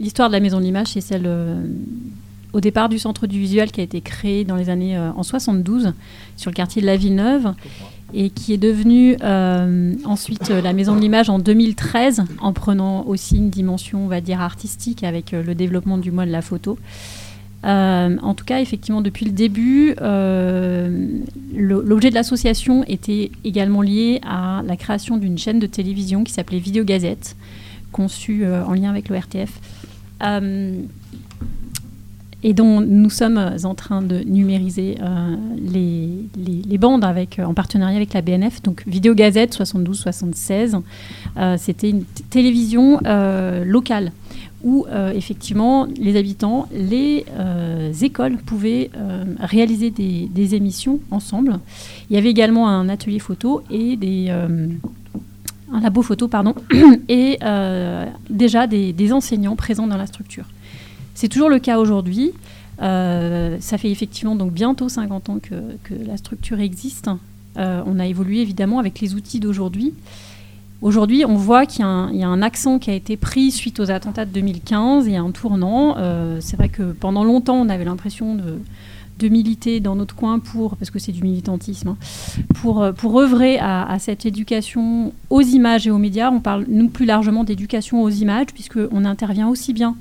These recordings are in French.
l'histoire de la Maison de l'Image, c'est celle au départ du Centre du Visuel qui a été créé dans les années en 72 sur le quartier de la Villeneuve et qui est devenue ensuite la Maison de l'Image en 2013 en prenant aussi une dimension, on va dire, artistique avec le développement du mois de la photo. En tout cas, effectivement, depuis le début, l'objet de l'association était également lié à la création d'une chaîne de télévision qui s'appelait Vidéo Gazette, conçue en lien avec l'ORTF. Et dont nous sommes en train de numériser les bandes en partenariat avec la BNF. Donc Vidéo Gazette 72-76, c'était une télévision locale où effectivement les habitants, les écoles pouvaient réaliser des émissions ensemble. Il y avait également un atelier photo et un labo photo, et déjà des enseignants présents dans la structure. C'est toujours le cas aujourd'hui. Ça fait effectivement donc bientôt 50 ans que la structure existe. On a évolué évidemment avec les outils d'aujourd'hui. Aujourd'hui, on voit qu'il y a un accent qui a été pris suite aux attentats de 2015 et un tournant. C'est vrai que pendant longtemps, on avait l'impression de militer dans notre coin parce que c'est du militantisme, pour œuvrer à cette éducation aux images et aux médias. On parle, nous, plus largement d'éducation aux images, puisqu'on intervient aussi bien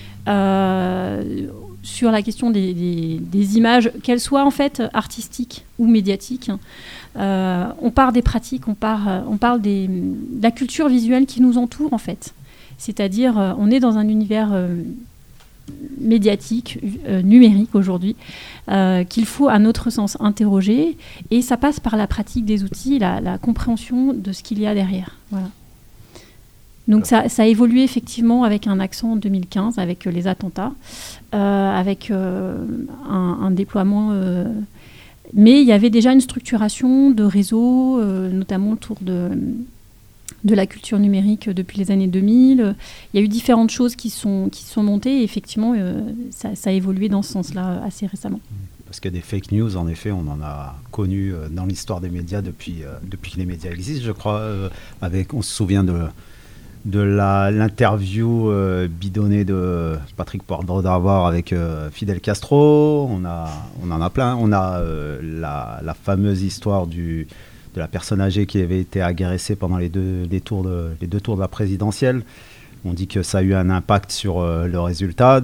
sur la question des images, qu'elles soient en fait artistiques ou médiatiques. On part des pratiques, on parle de la culture visuelle qui nous entoure en fait. C'est-à-dire, on est dans un univers médiatique, numérique aujourd'hui, qu'il faut à notre sens interroger, et ça passe par la pratique des outils, la compréhension de ce qu'il y a derrière. Voilà. Donc ça a évolué effectivement avec un accent en 2015, avec les attentats, avec un déploiement. Mais il y avait déjà une structuration de réseaux, notamment autour de la culture numérique depuis les années 2000. Il y a eu différentes choses qui sont montées et effectivement, ça a évolué dans ce sens-là assez récemment. Parce que des fake news, en effet, on en a connu dans l'histoire des médias depuis que les médias existent, je crois. On se souvient de l'interview bidonnée de Patrick Poivre d'Arvor avec Fidel Castro. On en a plein. On a la fameuse histoire de la personne âgée qui avait été agressée pendant les deux tours de la présidentielle. On dit que ça a eu un impact sur le résultat,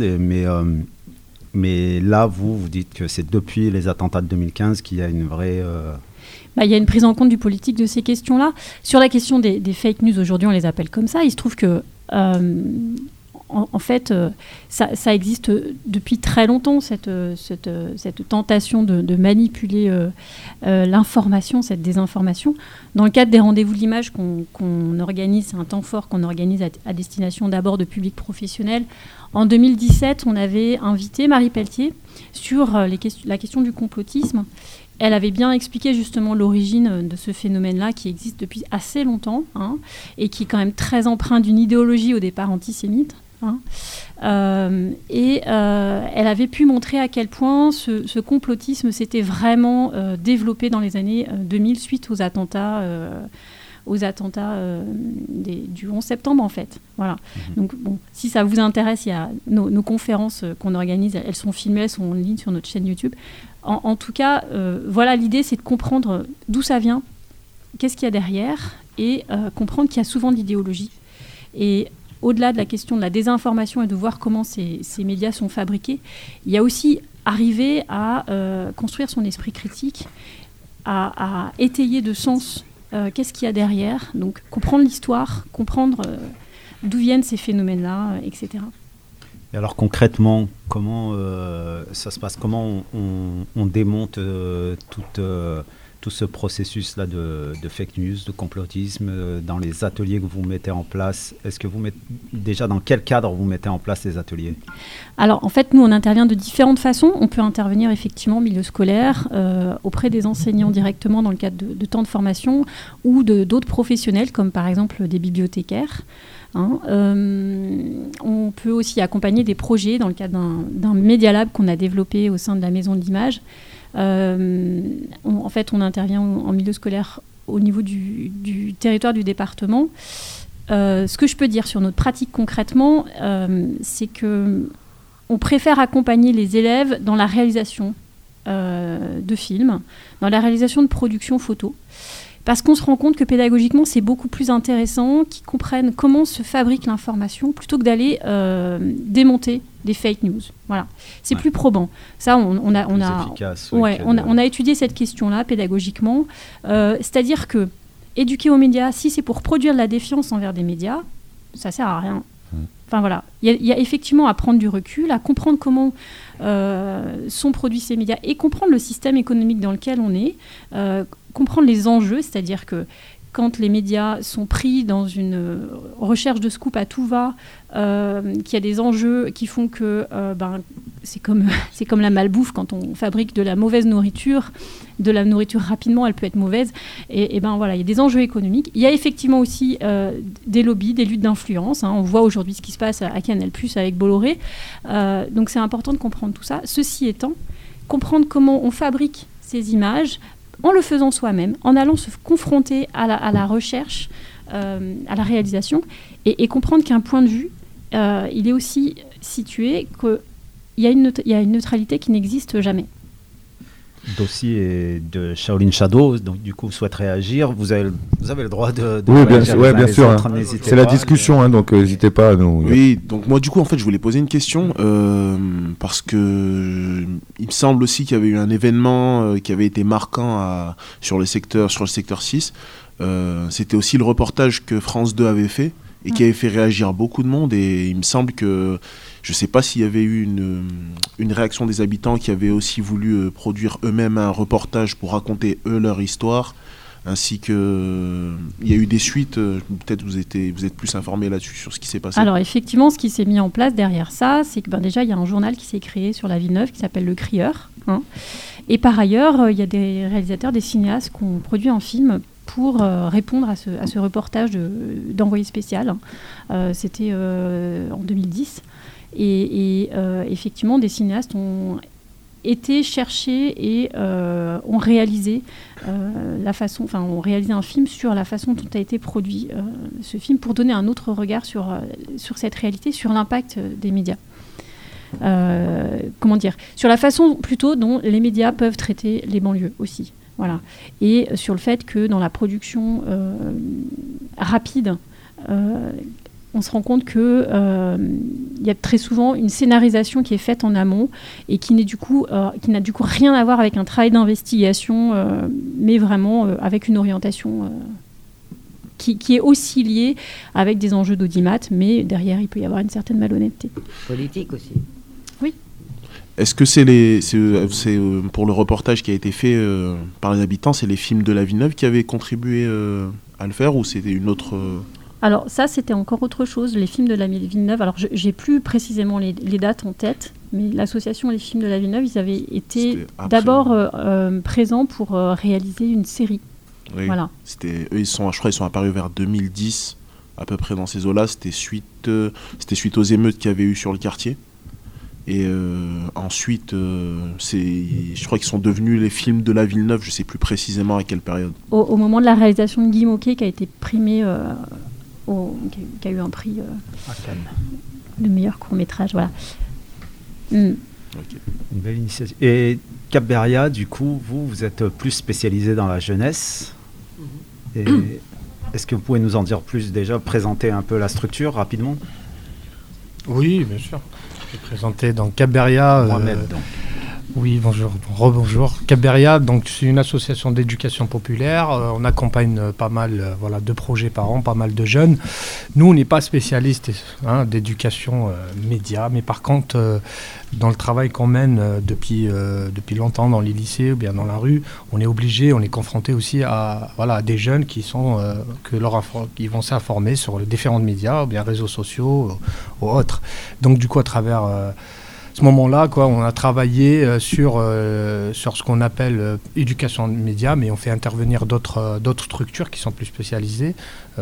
mais là, vous dites que c'est depuis les attentats de 2015 qu'il y a une vraie... Il y a une prise en compte du politique de ces questions-là. Sur la question des fake news, aujourd'hui, on les appelle comme ça. Il se trouve que, en fait, ça existe depuis très longtemps, cette tentation de manipuler l'information, cette désinformation. Dans le cadre des rendez-vous de l'image qu'on organise, c'est un temps fort qu'on organise à destination d'abord de publics professionnels. En 2017, on avait invité Marie Pelletier sur la question du complotisme. Elle avait bien expliqué justement l'origine de ce phénomène-là qui existe depuis assez longtemps, et qui est quand même très empreint d'une idéologie au départ antisémite. Elle avait pu montrer à quel point ce complotisme s'était vraiment développé dans les années 2000 suite aux attentats du 11 septembre en fait. Voilà. Donc bon, si ça vous intéresse, il y a nos conférences qu'on organise, elles sont filmées, elles sont en ligne sur notre chaîne YouTube. En tout cas, voilà, l'idée c'est de comprendre d'où ça vient, qu'est-ce qu'il y a derrière, et comprendre qu'il y a souvent de l'idéologie. Et au-delà de la question de la désinformation et de voir comment ces médias sont fabriqués, il y a aussi arriver à construire son esprit critique, à étayer de sens qu'est-ce qu'il y a derrière, donc comprendre l'histoire, comprendre d'où viennent ces phénomènes-là, etc. Et alors concrètement, comment ça se passe? Comment on démonte tout ce processus-là de fake news, de complotisme dans les ateliers que vous mettez en place? Est-ce que déjà dans quel cadre vous mettez en place les ateliers? Alors en fait, nous on intervient de différentes façons. On peut intervenir effectivement au milieu scolaire, auprès des enseignants directement dans le cadre de temps de formation ou d'autres professionnels comme par exemple des bibliothécaires. On peut aussi accompagner des projets dans le cadre d'un Media Lab qu'on a développé au sein de la Maison de l'Image. En fait, on intervient en milieu scolaire au niveau du territoire du département. ce que je peux dire sur notre pratique concrètement, c'est qu'on préfère accompagner les élèves dans la réalisation de films, dans la réalisation de productions photos. Parce qu'on se rend compte que pédagogiquement, c'est beaucoup plus intéressant qu'ils comprennent comment se fabrique l'information plutôt que d'aller démonter des fake news. Voilà. C'est plus probant. Ça, on a étudié cette question-là pédagogiquement. C'est-à-dire que éduquer aux médias, si c'est pour produire de la défiance envers des médias, ça sert à rien. Enfin voilà, il y a effectivement à prendre du recul, à comprendre comment sont produits ces médias et comprendre le système économique dans lequel on est, comprendre les enjeux, c'est-à-dire que quand les médias sont pris dans une recherche de scoop à tout va, qu'il y a des enjeux qui font que c'est comme la malbouffe quand on fabrique de la mauvaise nourriture, de la nourriture rapidement, elle peut être mauvaise. Et voilà, il y a des enjeux économiques. Il y a effectivement aussi des lobbies, des luttes d'influence. On voit aujourd'hui ce qui se passe à Canal+ avec Bolloré. Donc c'est important de comprendre tout ça. Ceci étant, comprendre comment on fabrique ces images, en le faisant soi-même, en allant se confronter à la recherche, à la réalisation, et comprendre qu'un point de vue, il est aussi situé qu'il y a une neutralité qui n'existe jamais. Dossier de Shaolin Shadow, donc du coup vous souhaitez réagir, vous avez le droit de oui, réagir. Bien sûr. C'est la discussion, donc n'hésitez pas à nous. Oui, donc moi du coup en fait je voulais poser une question parce que il me semble aussi qu'il y avait eu un événement qui avait été marquant sur le secteur 6. C'était aussi le reportage que France 2 avait fait et qui avait fait réagir beaucoup de monde, et il me semble que je ne sais pas s'il y avait eu une réaction des habitants qui avaient aussi voulu produire eux-mêmes un reportage pour raconter eux leur histoire, ainsi que il y a eu des suites. Peut-être vous êtes plus informés là-dessus sur ce qui s'est passé. Alors effectivement, ce qui s'est mis en place derrière ça, c'est que déjà il y a un journal qui s'est créé sur la Villeneuve qui s'appelle Le Crieur. Et par ailleurs, il y a des réalisateurs, des cinéastes qui ont produit un film pour répondre à ce reportage d'envoyé spécial. C'était en 2010. Et effectivement, des cinéastes ont été cherchés et ont réalisé ont réalisé un film sur la façon dont a été produit ce film, pour donner un autre regard sur cette réalité, sur l'impact des médias. Sur la façon plutôt dont les médias peuvent traiter les banlieues aussi. Voilà. Et sur le fait que dans la production rapide, on se rend compte qu'il y a très souvent une scénarisation qui est faite en amont et qui n'a du coup rien à voir avec un travail d'investigation, mais vraiment avec une orientation qui est aussi liée avec des enjeux d'audimat, mais derrière il peut y avoir une certaine malhonnêteté. Politique aussi. Oui. Est-ce que c'est pour le reportage qui a été fait par les habitants, c'est les films de la Villeneuve qui avaient contribué à le faire, ou c'était une autre... Alors ça, c'était encore autre chose, les films de la Villeneuve. Alors j'ai plus précisément les dates en tête, mais l'association Les Films de la Villeneuve, ils avaient été d'abord présents pour réaliser une série. Oui. Voilà. Je crois qu'ils sont apparus vers 2010, à peu près dans ces eaux-là. C'était suite aux émeutes qu'il y avait eu sur le quartier. Et ensuite, je crois qu'ils sont devenus les films de la Villeneuve, je ne sais plus précisément à quelle période. Au moment de la réalisation de Guy Moquet, qui a été primé, qui a eu un prix de meilleur court-métrage. Voilà. Okay. Une belle initiative. Et Cap-Beria, du coup, vous êtes plus spécialisé dans la jeunesse. Et est-ce que vous pouvez nous en dire plus déjà, présenter un peu la structure rapidement ? Oui, bien sûr. Je vais présenter donc Cap-Beria. Mohamed, donc. Oui, bonjour, rebonjour. Cap-Beria, donc c'est une association d'éducation populaire. On accompagne pas mal, de projets par an, pas mal de jeunes. Nous, on n'est pas spécialistes d'éducation média, mais par contre, dans le travail qu'on mène depuis longtemps dans les lycées ou bien dans la rue, on est confronté aussi à des jeunes qui vont s'informer sur les différents médias, ou bien réseaux sociaux ou autres. Donc du coup, à travers ce moment-là, on a travaillé sur ce qu'on appelle éducation média, mais on fait intervenir d'autres structures qui sont plus spécialisées,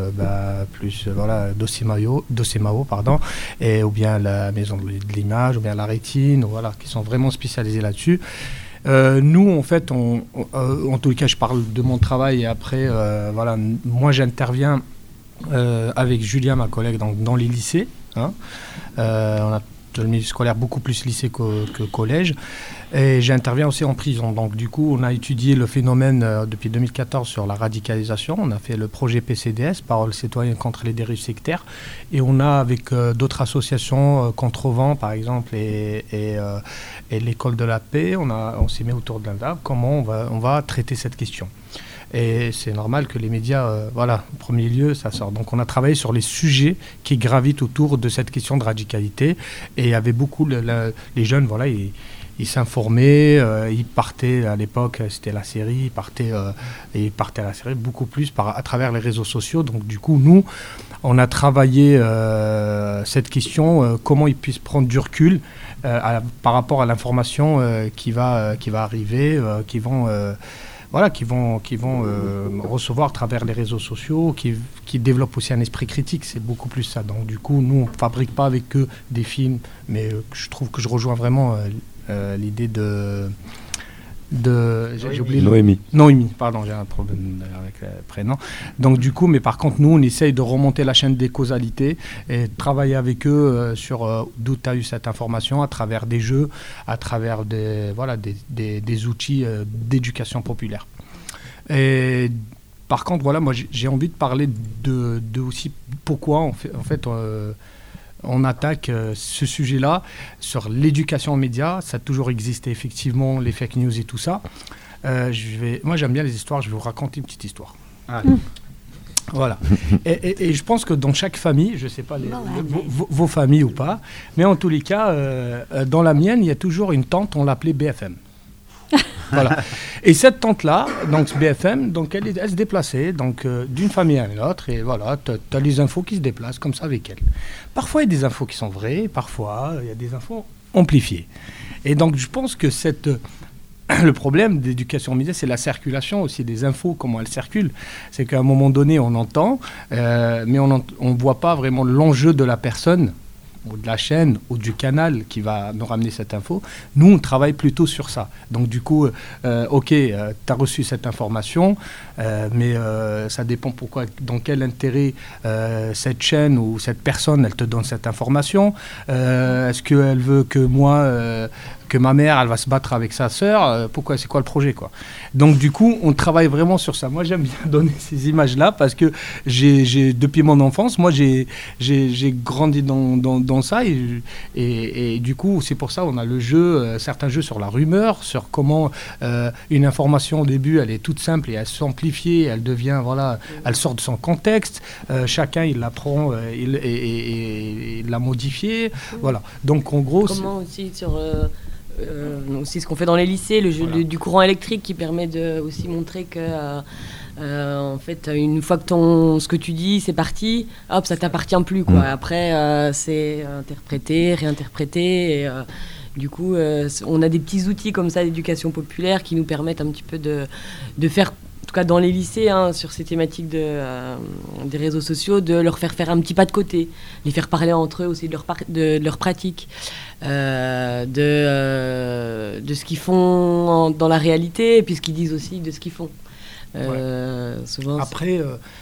Docemao, pardon, ou bien la maison de l'image, ou bien la rétine, qui sont vraiment spécialisés là-dessus. Nous, en fait, en tout cas, je parle de mon travail et après, moi, j'interviens avec Julien, ma collègue, dans les lycées. On a le milieu scolaire beaucoup plus lycée que collège. Et j'interviens aussi en prison. Donc du coup, on a étudié le phénomène depuis 2014 sur la radicalisation. On a fait le projet PCDS, Parole citoyenne contre les dérives sectaires. Et on a, avec d'autres associations, Contrevent par exemple, et l'École de la paix, on s'est mis autour de l'un table comment on va traiter cette question. Et c'est normal que les médias, en premier lieu, ça sort. Donc on a travaillé sur les sujets qui gravitent autour de cette question de radicalité. Et il y avait beaucoup, les jeunes, ils s'informaient, ils partaient à l'époque, c'était la série, ils partaient à la série beaucoup plus à travers les réseaux sociaux. Donc du coup, nous, on a travaillé cette question, comment ils puissent prendre du recul par rapport à l'information qui va arriver, qui vont recevoir à travers les réseaux sociaux, qui développent aussi un esprit critique. C'est beaucoup plus ça. Donc du coup, nous, on ne fabrique pas avec eux des films, mais je trouve que je rejoins vraiment l'idée j'ai oublié Noémie, pardon, j'ai un problème avec le prénom. Donc du coup, mais par contre, nous, on essaye de remonter la chaîne des causalités et travailler avec eux sur d'où tu as eu cette information, à travers des jeux, à travers des outils d'éducation populaire. Et par contre, moi, j'ai envie de parler de aussi pourquoi en fait on attaque ce sujet-là sur l'éducation aux médias. Ça a toujours existé, effectivement, les fake news et tout ça. Moi, j'aime bien les histoires. Je vais vous raconter une petite histoire. Voilà. Et je pense que dans chaque famille, je ne sais pas vos familles ou pas, mais en tous les cas, dans la mienne, il y a toujours une tante, on l'appelait BFM. Voilà. Et cette tante-là, donc BFM, donc elle se déplaçait donc, d'une famille à une autre, et voilà, tu as les infos qui se déplacent comme ça avec elle. Parfois, il y a des infos qui sont vraies, parfois, il y a des infos amplifiées. Et donc, je pense que le problème d'éducation aux médias, c'est la circulation aussi des infos, comment elles circulent. C'est qu'à un moment donné, on entend, mais on ne voit pas vraiment l'enjeu de la personne, ou de la chaîne, ou du canal qui va nous ramener cette info. Nous, on travaille plutôt sur ça. Donc du coup, tu as reçu cette information, mais ça dépend dans quel intérêt cette chaîne ou cette personne, elle te donne cette information. Est-ce qu'elle veut que ma mère, elle va se battre avec sa sœur, c'est quoi le projet, quoi. Donc du coup, on travaille vraiment sur ça. Moi, j'aime bien donner ces images-là parce que depuis mon enfance, moi, j'ai grandi dans ça et du coup, c'est pour ça on a certains jeux sur la rumeur, sur comment une information au début, elle est toute simple et elle s'amplifie, elle devient, elle sort de son contexte. Chacun, il la prend et l'a modifiée. Voilà. Donc en gros, comment aussi sur aussi ce qu'on fait dans les lycées, le jeu du courant électrique qui permet de aussi montrer que en fait une fois que ce que tu dis c'est parti, hop, ça t'appartient plus, quoi. Après c'est interprété, réinterprété et du coup on a des petits outils comme ça d'éducation populaire qui nous permettent un petit peu de faire, en tout cas dans les lycées, sur ces thématiques des réseaux sociaux, de leur faire un petit pas de côté, les faire parler entre eux aussi de leur pratique, de ce qu'ils font dans la réalité, et puis ce qu'ils disent aussi de ce qu'ils font. Souvent, après,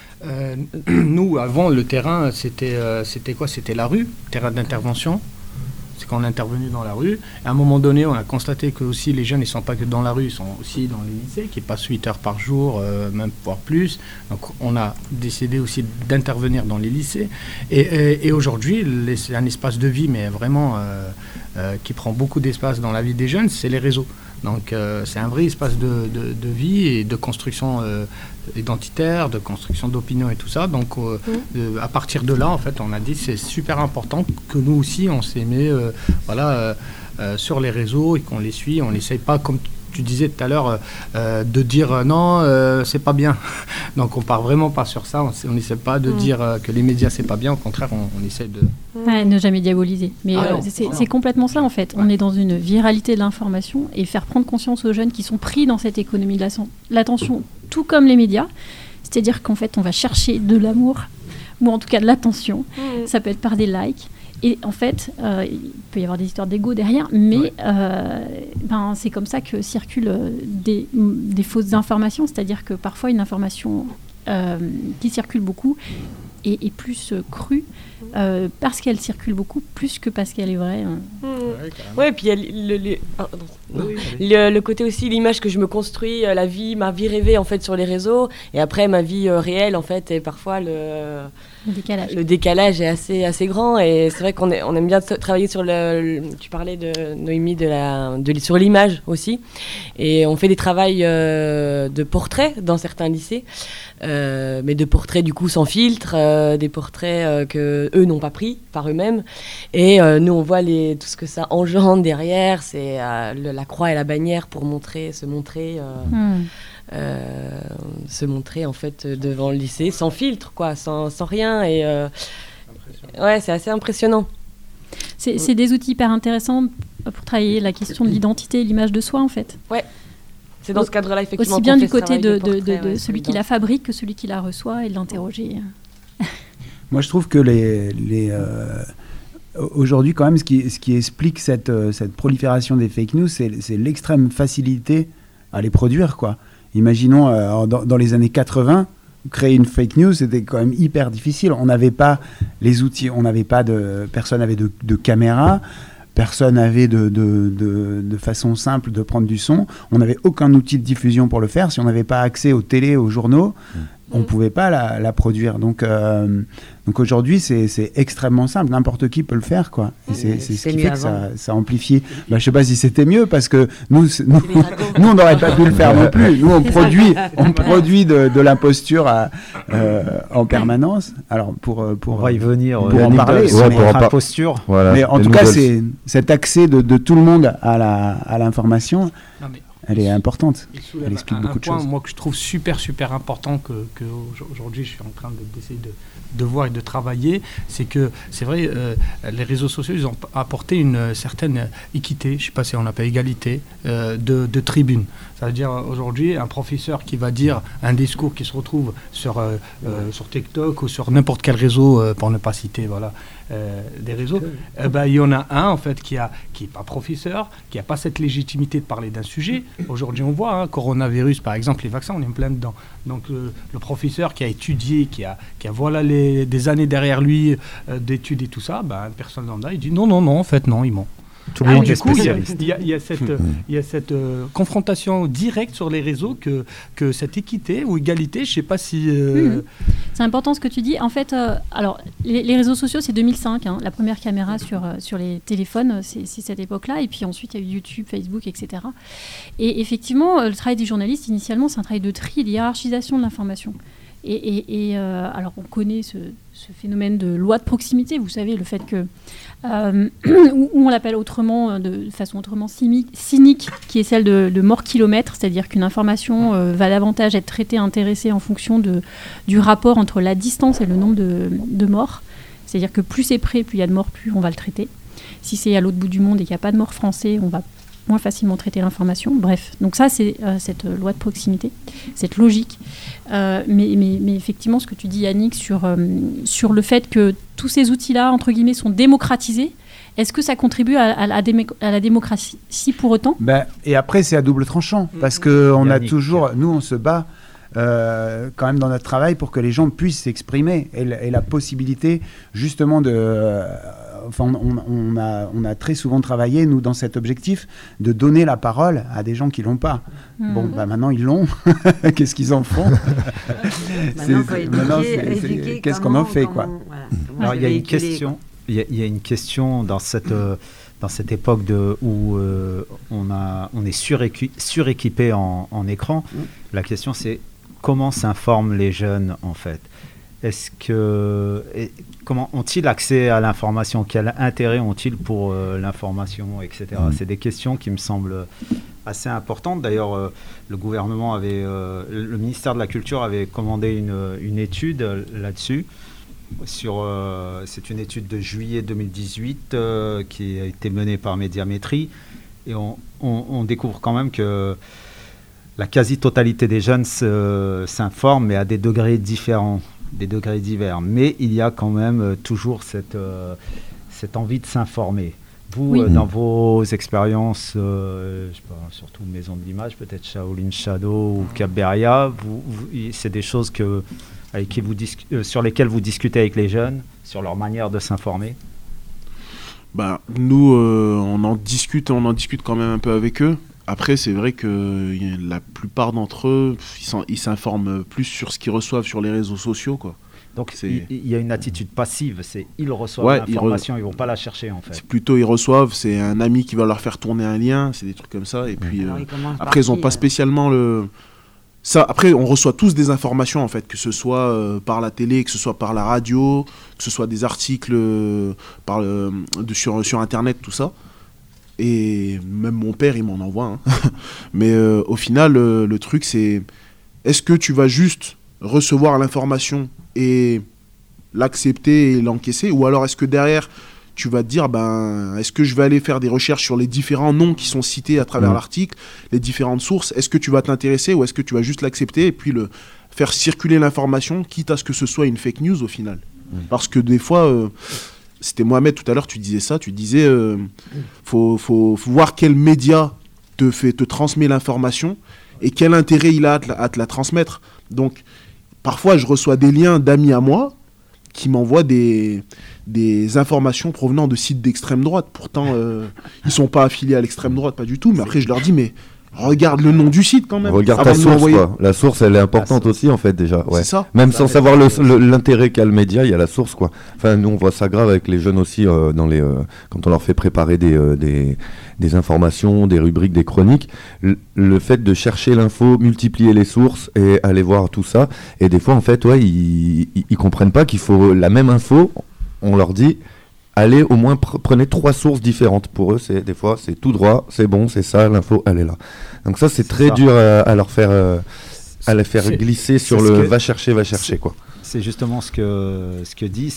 nous, avant, le terrain, c'était quoi ? C'était la rue, terrain d'intervention. C'est quand on est intervenu dans la rue. À un moment donné, on a constaté que aussi les jeunes, ils ne sont pas que dans la rue, ils sont aussi dans les lycées, qui passent 8 heures par jour, même voire plus. Donc on a décidé aussi d'intervenir dans les lycées. Et aujourd'hui, c'est un espace de vie, mais vraiment qui prend beaucoup d'espace dans la vie des jeunes, c'est les réseaux. Donc c'est un vrai espace de vie et de construction identitaire, de construction d'opinion et tout ça. Donc à partir de là, en fait, on a dit c'est super important que nous aussi, on s'est mis sur les réseaux et qu'on les suit. On n'essaye pas, comme tu disais tout à l'heure, de dire non, c'est pas bien. Donc on part vraiment pas sur ça. On n'essaie pas de dire que les médias c'est pas bien. Au contraire, on essaie de ne jamais diaboliser. Mais c'est complètement ça, en fait. On est dans une viralité de l'information et faire prendre conscience aux jeunes qui sont pris dans cette économie de l'attention, tout comme les médias. C'est-à-dire qu'en fait, on va chercher de l'amour, ou en tout cas de l'attention. Ça peut être par des likes. Et en fait, il peut y avoir des histoires d'ego derrière, mais c'est comme ça que circulent des fausses informations. C'est-à-dire que parfois, une information qui circule beaucoup est plus crue parce qu'elle circule beaucoup, plus que parce qu'elle est vraie. Ouais, puis il y a le côté aussi, l'image que je me construis, ma vie rêvée en fait sur les réseaux, et après ma vie réelle en fait, et parfois le décalage est assez grand, et c'est vrai qu'on aime bien travailler sur tu parlais de Noémie sur l'image aussi, et on fait des travaux de portraits dans certains lycées, mais de portraits du coup sans filtre, des portraits que eux n'ont pas pris par eux-mêmes, et nous on voit tout ce que ça engendre derrière, c'est la croix et la bannière pour se montrer en fait devant le lycée sans filtre, quoi, sans rien, et ouais, c'est assez impressionnant. C'est des outils hyper intéressants pour travailler la question de l'identité et l'image de soi en fait. Ouais. C'est dans ce cadre-là, effectivement. Aussi bien du côté de celui qui la fabrique que celui qui la reçoit, et de l'interroger. Moi, je trouve que aujourd'hui, quand même, ce qui explique cette prolifération des fake news, c'est l'extrême facilité à les produire, quoi. Imaginons, dans les années 80, créer une fake news, c'était quand même hyper difficile. On n'avait pas les outils, personne n'avait de caméra. Personne n'avait de façon simple de prendre du son. On n'avait aucun outil de diffusion pour le faire. Si on n'avait pas accès aux télés, aux journaux, on ne pouvait pas la produire. Donc aujourd'hui, c'est extrêmement simple. N'importe qui peut le faire, quoi. Et c'est ce qui fait que ça amplifie. Je ne sais pas si c'était mieux, parce que nous on n'aurait pas pu le faire non plus. Nous, on produit de l'imposture en permanence. Alors, on va y venir. Pour en parler. Imposture. Voilà. Mais en tout cas, c'est cet accès de tout le monde à l'information. Elle est importante. Elle explique beaucoup de choses. Un point, moi, que je trouve super important, que aujourd'hui je suis en train d'essayer de voir et de travailler, c'est que, c'est vrai, les réseaux sociaux, ils ont apporté une certaine équité, je ne sais pas si on appelle égalité, de tribune. Ça veut dire, aujourd'hui, un professeur qui va dire un discours qui se retrouve sur TikTok ou sur n'importe quel réseau, pour ne pas citer, voilà, des réseaux, il y en a un, en fait, qui n'est pas professeur, qui n'a pas cette légitimité de parler d'un sujet. Aujourd'hui, on voit, coronavirus, par exemple, les vaccins, on est en plein dedans. Donc, le professeur qui a étudié, qui a voilà des années derrière lui d'études et tout ça, une personne lambda, il dit non, en fait, non, il ment. Tout le monde est spécialiste. Il y a cette confrontation directe sur les réseaux que cette équité ou égalité, je ne sais pas si... C'est important ce que tu dis. En fait, alors, les réseaux sociaux, c'est 2005. La première caméra sur les téléphones, c'est cette époque-là. Et puis ensuite, il y a eu YouTube, Facebook, etc. Et effectivement, le travail des journalistes, initialement, c'est un travail de tri et de hiérarchisation de l'information. Alors, on connaît ce phénomène de loi de proximité, vous savez, le fait que, où on l'appelle autrement, de façon autrement cynique, qui est celle de mort kilomètre, c'est-à-dire qu'une information va davantage être traitée, intéressée en fonction du rapport entre la distance et le nombre de morts. C'est-à-dire que plus c'est près, plus il y a de morts, plus on va le traiter. Si c'est à l'autre bout du monde et qu'il n'y a pas de morts français, on va moins facilement traiter l'information. Bref, donc ça, c'est cette loi de proximité, cette logique. Mais effectivement, ce que tu dis, Yannick, sur le fait que tous ces outils-là, entre guillemets, sont démocratisés, est-ce que ça contribue à la démocratie pour autant ? Et après, c'est à double tranchant, parce qu'on a toujours... Nous, on se bat quand même dans notre travail pour que les gens puissent s'exprimer, et la possibilité, justement, de... on a très souvent travaillé, nous, dans cet objectif de donner la parole à des gens qui ne l'ont pas. Maintenant, ils l'ont. Qu'est-ce qu'ils en font ? Qu'est-ce qu'on en fait, quoi ? Alors, il y a une question. Il y a une question dans cette époque où on est suréquipé en écran. La question, c'est comment s'informent les jeunes, en fait ? Comment ont-ils accès à l'information ? Quel intérêt ont-ils pour l'information, etc. C'est des questions qui me semblent assez importantes. D'ailleurs, le gouvernement le ministère de la Culture avait commandé une étude là-dessus. C'est une étude de juillet 2018 qui a été menée par Médiamétrie. Et on découvre quand même que la quasi-totalité des jeunes s'informent, mais à des degrés différents. Des degrés divers, mais il y a quand même toujours cette envie de s'informer. Vous, dans vos expériences, je sais pas, surtout Maison de l'Image, peut-être Shaolin Shadow ou Cap Beria, c'est des choses que sur lesquels vous discutez avec les jeunes, sur leur manière de s'informer? Nous, on en discute quand même un peu avec eux. Après, c'est vrai que la plupart d'entre eux, ils s'informent plus sur ce qu'ils reçoivent sur les réseaux sociaux, quoi. Donc il y a une attitude passive, ils reçoivent l'information, ils vont pas la chercher en fait. C'est plutôt ils reçoivent, c'est un ami qui va leur faire tourner un lien, c'est des trucs comme ça. Et puis après ils n'ont pas spécialement ça. Après on reçoit tous des informations en fait, que ce soit par la télé, que ce soit par la radio, que ce soit des articles sur internet, tout ça. Et même mon père il m'en envoie. Hein. Mais au final le truc c'est, est-ce que tu vas juste recevoir l'information et l'accepter et l'encaisser, ou alors est-ce que derrière tu vas te dire est-ce que je vais aller faire des recherches sur les différents noms qui sont cités à travers l'article, les différentes sources, est-ce que tu vas t'intéresser ou est-ce que tu vas juste l'accepter et puis faire circuler l'information, quitte à ce que ce soit une fake news au final. Parce que des fois c'était Mohamed tout à l'heure, tu disais faut voir quel média te transmet l'information et quel intérêt il a à te la transmettre. Donc parfois, je reçois des liens d'amis à moi qui m'envoient des informations provenant de sites d'extrême droite. Pourtant, ils ne sont pas affiliés à l'extrême droite, pas du tout. Mais après, je leur dis, mais regarde le nom du site quand même. Regarde ta source, quoi. La source, elle est importante aussi, en fait, déjà. Ouais. C'est ça. Même sans savoir l'intérêt qu'a le média, il y a la source, quoi. Enfin, nous, on voit ça grave avec les jeunes aussi, quand on leur fait préparer des informations, des rubriques, des chroniques. Le fait de chercher l'info, multiplier les sources et aller voir tout ça. Et des fois, en fait, ils comprennent pas qu'il faut la même info. On leur dit, allez, au moins prenez 3 sources différentes. Pour eux, des fois, c'est tout droit, c'est bon, c'est ça, l'info, elle est là. Donc ça, c'est très dur à leur faire, les faire glisser sur le va chercher, quoi. C'est justement ce que dit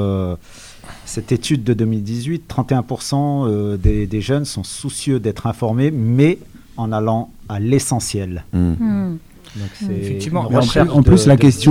cette étude de 2018. 31% des jeunes sont soucieux d'être informés, mais en allant à l'essentiel. Donc c'est effectivement. En plus,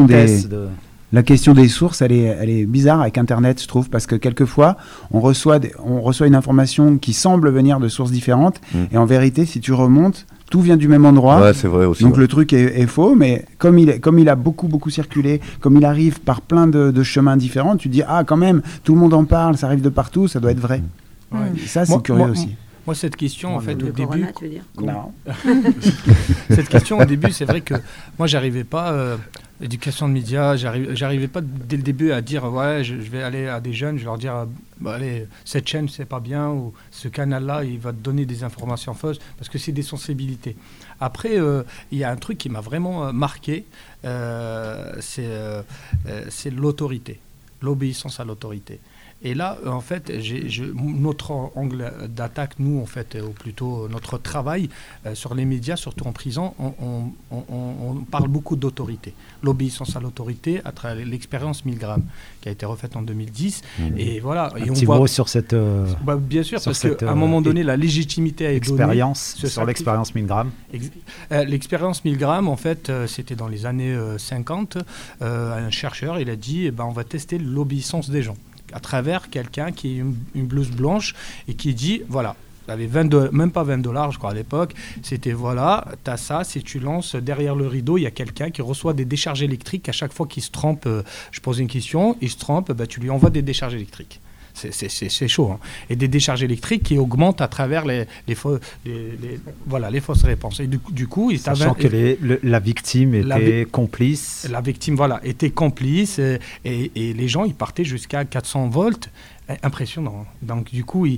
la question des sources, elle est bizarre avec Internet, je trouve, parce que quelquefois, on reçoit une information qui semble venir de sources différentes, et en vérité, si tu remontes, tout vient du même endroit. Ouais, c'est vrai aussi. Donc le truc est faux, mais comme il a beaucoup circulé, comme il arrive par plein de chemins différents, tu te dis, quand même, tout le monde en parle, ça arrive de partout, ça doit être vrai. Ouais. Ça, c'est curieux aussi. Moi, cette question, en fait, au début... tu veux dire ? Non. Cette question, au début, c'est vrai que moi, j'arrivais pas... L'éducation de médias, j'arrivais pas dès le début à dire je vais aller à des jeunes, je vais leur dire allez, cette chaîne c'est pas bien, ou ce canal-là il va te donner des informations fausses, parce que c'est des sensibilités. Après, il y a un truc qui m'a vraiment marqué, c'est l'autorité, l'obéissance à l'autorité. Et là, en fait, notre angle d'attaque, nous, en fait, ou plutôt notre travail sur les médias, surtout en prison, on parle beaucoup d'autorité. L'obéissance à l'autorité à travers l'expérience 1000 grammes, qui a été refaite en 2010. Et voilà. Un petit mot sur cette... bien sûr, parce qu'à un moment donné, la légitimité a été donnée. Sur l'expérience 1000 grammes. L'expérience 1000 grammes, en fait, c'était dans les années 50. Un chercheur, il a dit, on va tester l'obéissance des gens à travers quelqu'un qui a une blouse blanche et qui dit, voilà, il avait même pas $20, je crois, à l'époque, c'était, voilà, t'as ça, si tu lances derrière le rideau, il y a quelqu'un qui reçoit des décharges électriques à chaque fois qu'il se trompe, je pose une question, il se trompe, tu lui envoies des décharges électriques. C'est chaud, hein. Et des décharges électriques qui augmentent à travers les fausses réponses. Et du coup, sachant que la victime était complice. La victime, était complice, et les gens, ils partaient jusqu'à 400 volts. Impressionnant. Donc, du coup,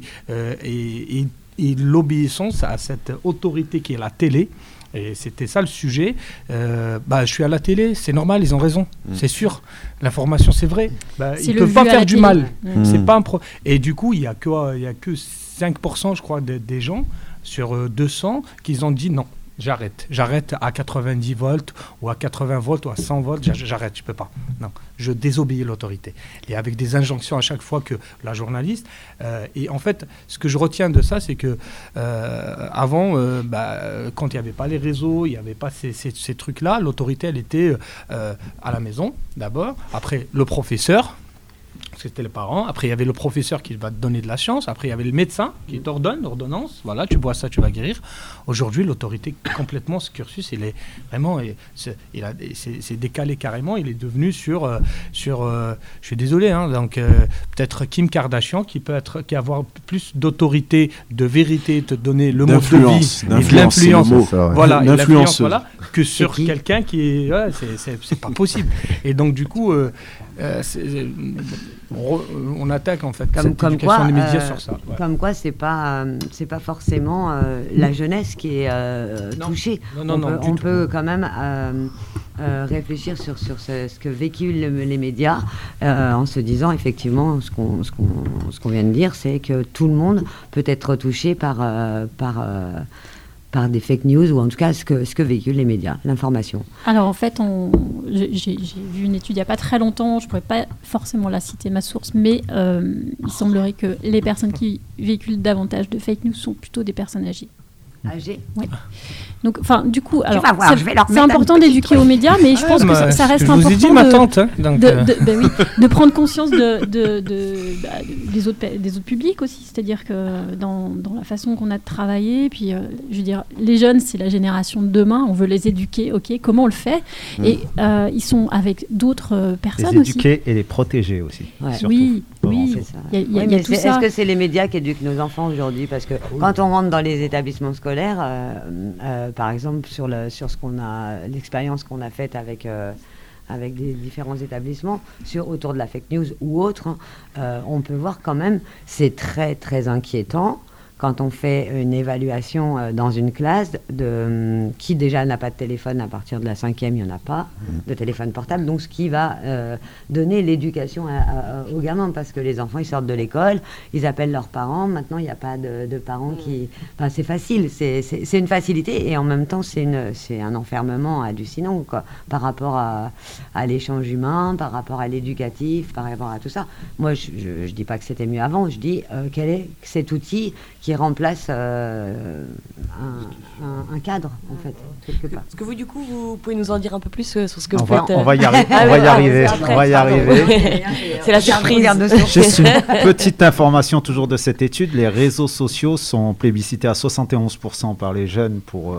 l'obéissance à cette autorité qui est la télé. Et c'était ça le sujet. Je suis à la télé, c'est normal, ils ont raison, c'est sûr. L'information, c'est vrai. Ils ne peuvent pas faire du mal. C'est pas Et du coup, il y a que 5%, je crois, des gens sur 200 qui ont dit non. J'arrête à 90 volts ou à 80 volts ou à 100 volts, j'arrête, je peux pas. Non, je désobéis l'autorité. Et avec des injonctions à chaque fois que la journaliste. Et en fait, ce que je retiens de ça, c'est que avant, quand il n'y avait pas les réseaux, il n'y avait pas ces trucs-là, l'autorité, elle était à la maison, d'abord. Après, le professeur. c'était les parents. Après, il y avait le professeur qui va te donner de la science. Après, il y avait le médecin qui t'ordonne, ordonnance. Voilà, tu bois ça, tu vas guérir. Aujourd'hui, l'autorité, complètement, ce cursus, il est vraiment, c'est décalé carrément. Il est devenu sur je suis désolé, hein, donc peut-être Kim Kardashian qui avoir plus d'autorité, de vérité, te donner le mode de vie, et de l'influence, voilà, que sur quelqu'un qui est, c'est pas possible. Et donc du coup, on attaque en fait cette éducation des médias sur ça. Ouais. Comme quoi, c'est pas forcément la jeunesse qui est touchée. On peut quand même réfléchir sur ce que véhiculent les médias en se disant effectivement ce qu'on vient de dire, c'est que tout le monde peut être touché par des fake news, ou en tout cas ce que véhiculent les médias, l'information. Alors en fait, j'ai vu une étude il n'y a pas très longtemps, je ne pourrais pas forcément la citer, ma source, mais il semblerait que les personnes qui véhiculent davantage de fake news sont plutôt des personnes âgées. Âgées. Oui. Donc, enfin, du coup, alors, voir, c'est important d'éduquer aux médias, mais je pense que ça reste important. Je vous ai dit ma tante, hein, de prendre conscience des autres publics aussi, c'est-à-dire que dans la façon qu'on a de travailler, puis je veux dire, les jeunes, c'est la génération de demain, on veut les éduquer, ok, comment on le fait, et ils sont avec d'autres personnes les éduquer aussi. Et les protéger aussi. Ouais. Oui, c'est ça. Il y a tout ça. Est-ce que c'est les médias qui éduquent nos enfants aujourd'hui? Parce que quand on rentre dans les établissements scolaires, par exemple sur l'expérience qu'on a faite avec des différents établissements autour de la fake news ou autre, on peut voir quand même, c'est très très inquiétant quand on fait une évaluation dans une classe qui déjà n'a pas de téléphone. À partir de la 5e, il n'y en a pas de téléphone portable, donc ce qui va donner l'éducation aux gamins, parce que les enfants, ils sortent de l'école, ils appellent leurs parents, maintenant il n'y a pas de parents qui... Enfin, c'est facile, c'est une facilité, et en même temps c'est un enfermement hallucinant, quoi, par rapport à l'échange humain, par rapport à l'éducatif, par rapport à tout ça. Moi, je ne dis pas que c'était mieux avant, je dis quel est cet outil qui remplace un cadre, en fait, quelque part. Est-ce que vous, du coup, vous pouvez nous en dire un peu plus sur ce que vous faites? On va y arriver. C'est la surprise. Juste une petite information toujours de cette étude. Les réseaux sociaux sont plébiscités à 71% par les jeunes pour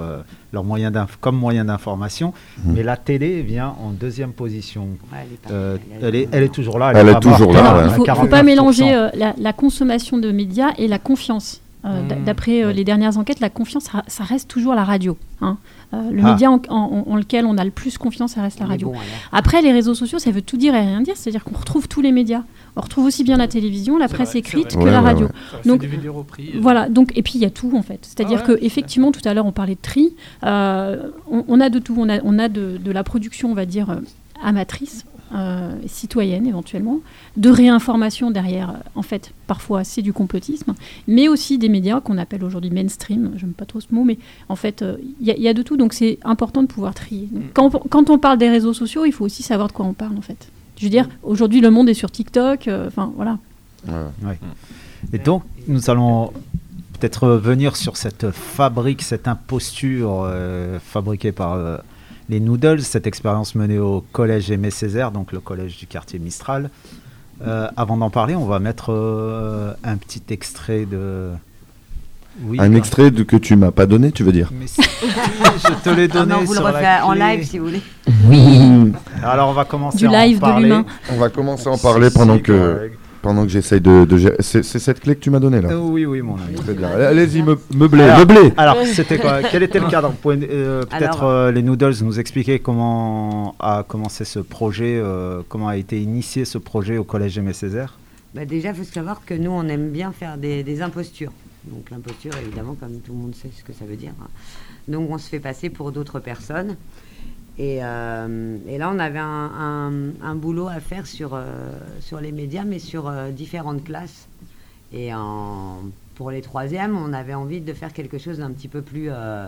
comme moyen d'information, mais la télé vient en deuxième position. Elle est toujours là. Elle est toujours là. Il ne faut pas mélanger la consommation de médias et la confiance. D'après les dernières enquêtes, la confiance, ça reste toujours la radio. Hein. Le média en lequel on a le plus confiance, ça reste la radio. Après, les réseaux sociaux, ça veut tout dire et rien dire. C'est-à-dire qu'on retrouve tous les médias. On retrouve aussi bien la télévision, la presse écrite que la radio. Donc, voilà. Donc, et puis, il y a tout, en fait. C'est-à-dire qu'effectivement, tout à l'heure, on parlait de tri. On a de tout. On a de la production, on va dire, amatrice. Citoyenne éventuellement, de réinformation derrière, en fait, parfois c'est du complotisme, mais aussi des médias qu'on appelle aujourd'hui mainstream, j'aime pas trop ce mot, mais en fait, il y a de tout, donc c'est important de pouvoir trier. Donc, quand on parle des réseaux sociaux, il faut aussi savoir de quoi on parle, en fait. Je veux dire, aujourd'hui, le monde est sur TikTok, voilà. Ouais. Et donc, nous allons peut-être venir sur cette imposture fabriquée par... les Noodles, cette expérience menée au collège Aimé Césaire, donc le collège du quartier Mistral. Avant d'en parler, on va mettre un petit extrait de... Oui, extrait que tu m'as pas donné, tu veux dire? Mais si, je te l'ai donné. Non, vous le refaites en live si vous voulez. Oui. Alors on va commencer du live de l'humain. On va commencer à en parler pendant que j'essaye de c'est cette clé que tu m'as donnée là. Oui, mon ami. Très bien. Allez-y, meublé. Alors, c'était quoi? Quel était le cadre? Vous pouvez peut-être les Noodles nous expliquer comment a commencé ce projet, comment a été initié ce projet au collège Aimé Césaire? Déjà, il faut savoir que nous, on aime bien faire des impostures. Donc l'imposture, évidemment, comme tout le monde sait ce que ça veut dire. Donc on se fait passer pour d'autres personnes. Et là, on avait un boulot à faire sur les médias, mais sur différentes classes. Et pour les troisièmes, on avait envie de faire quelque chose d'un petit peu plus...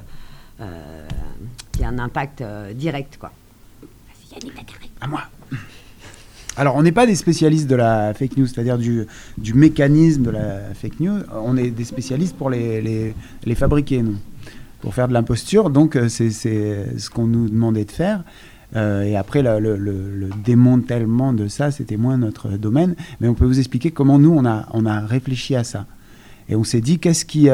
qui a un impact direct, quoi. Vas-y, Yannick, à moi. Alors, on n'est pas des spécialistes de la fake news, c'est-à-dire du mécanisme de la fake news. On est des spécialistes pour les fabriquer, nous, pour faire de l'imposture. Donc, c'est ce qu'on nous demandait de faire. Et après, le démantèlement de ça, c'était moins notre domaine. Mais on peut vous expliquer comment nous, on a réfléchi à ça. Et on s'est dit, qu'est-ce qui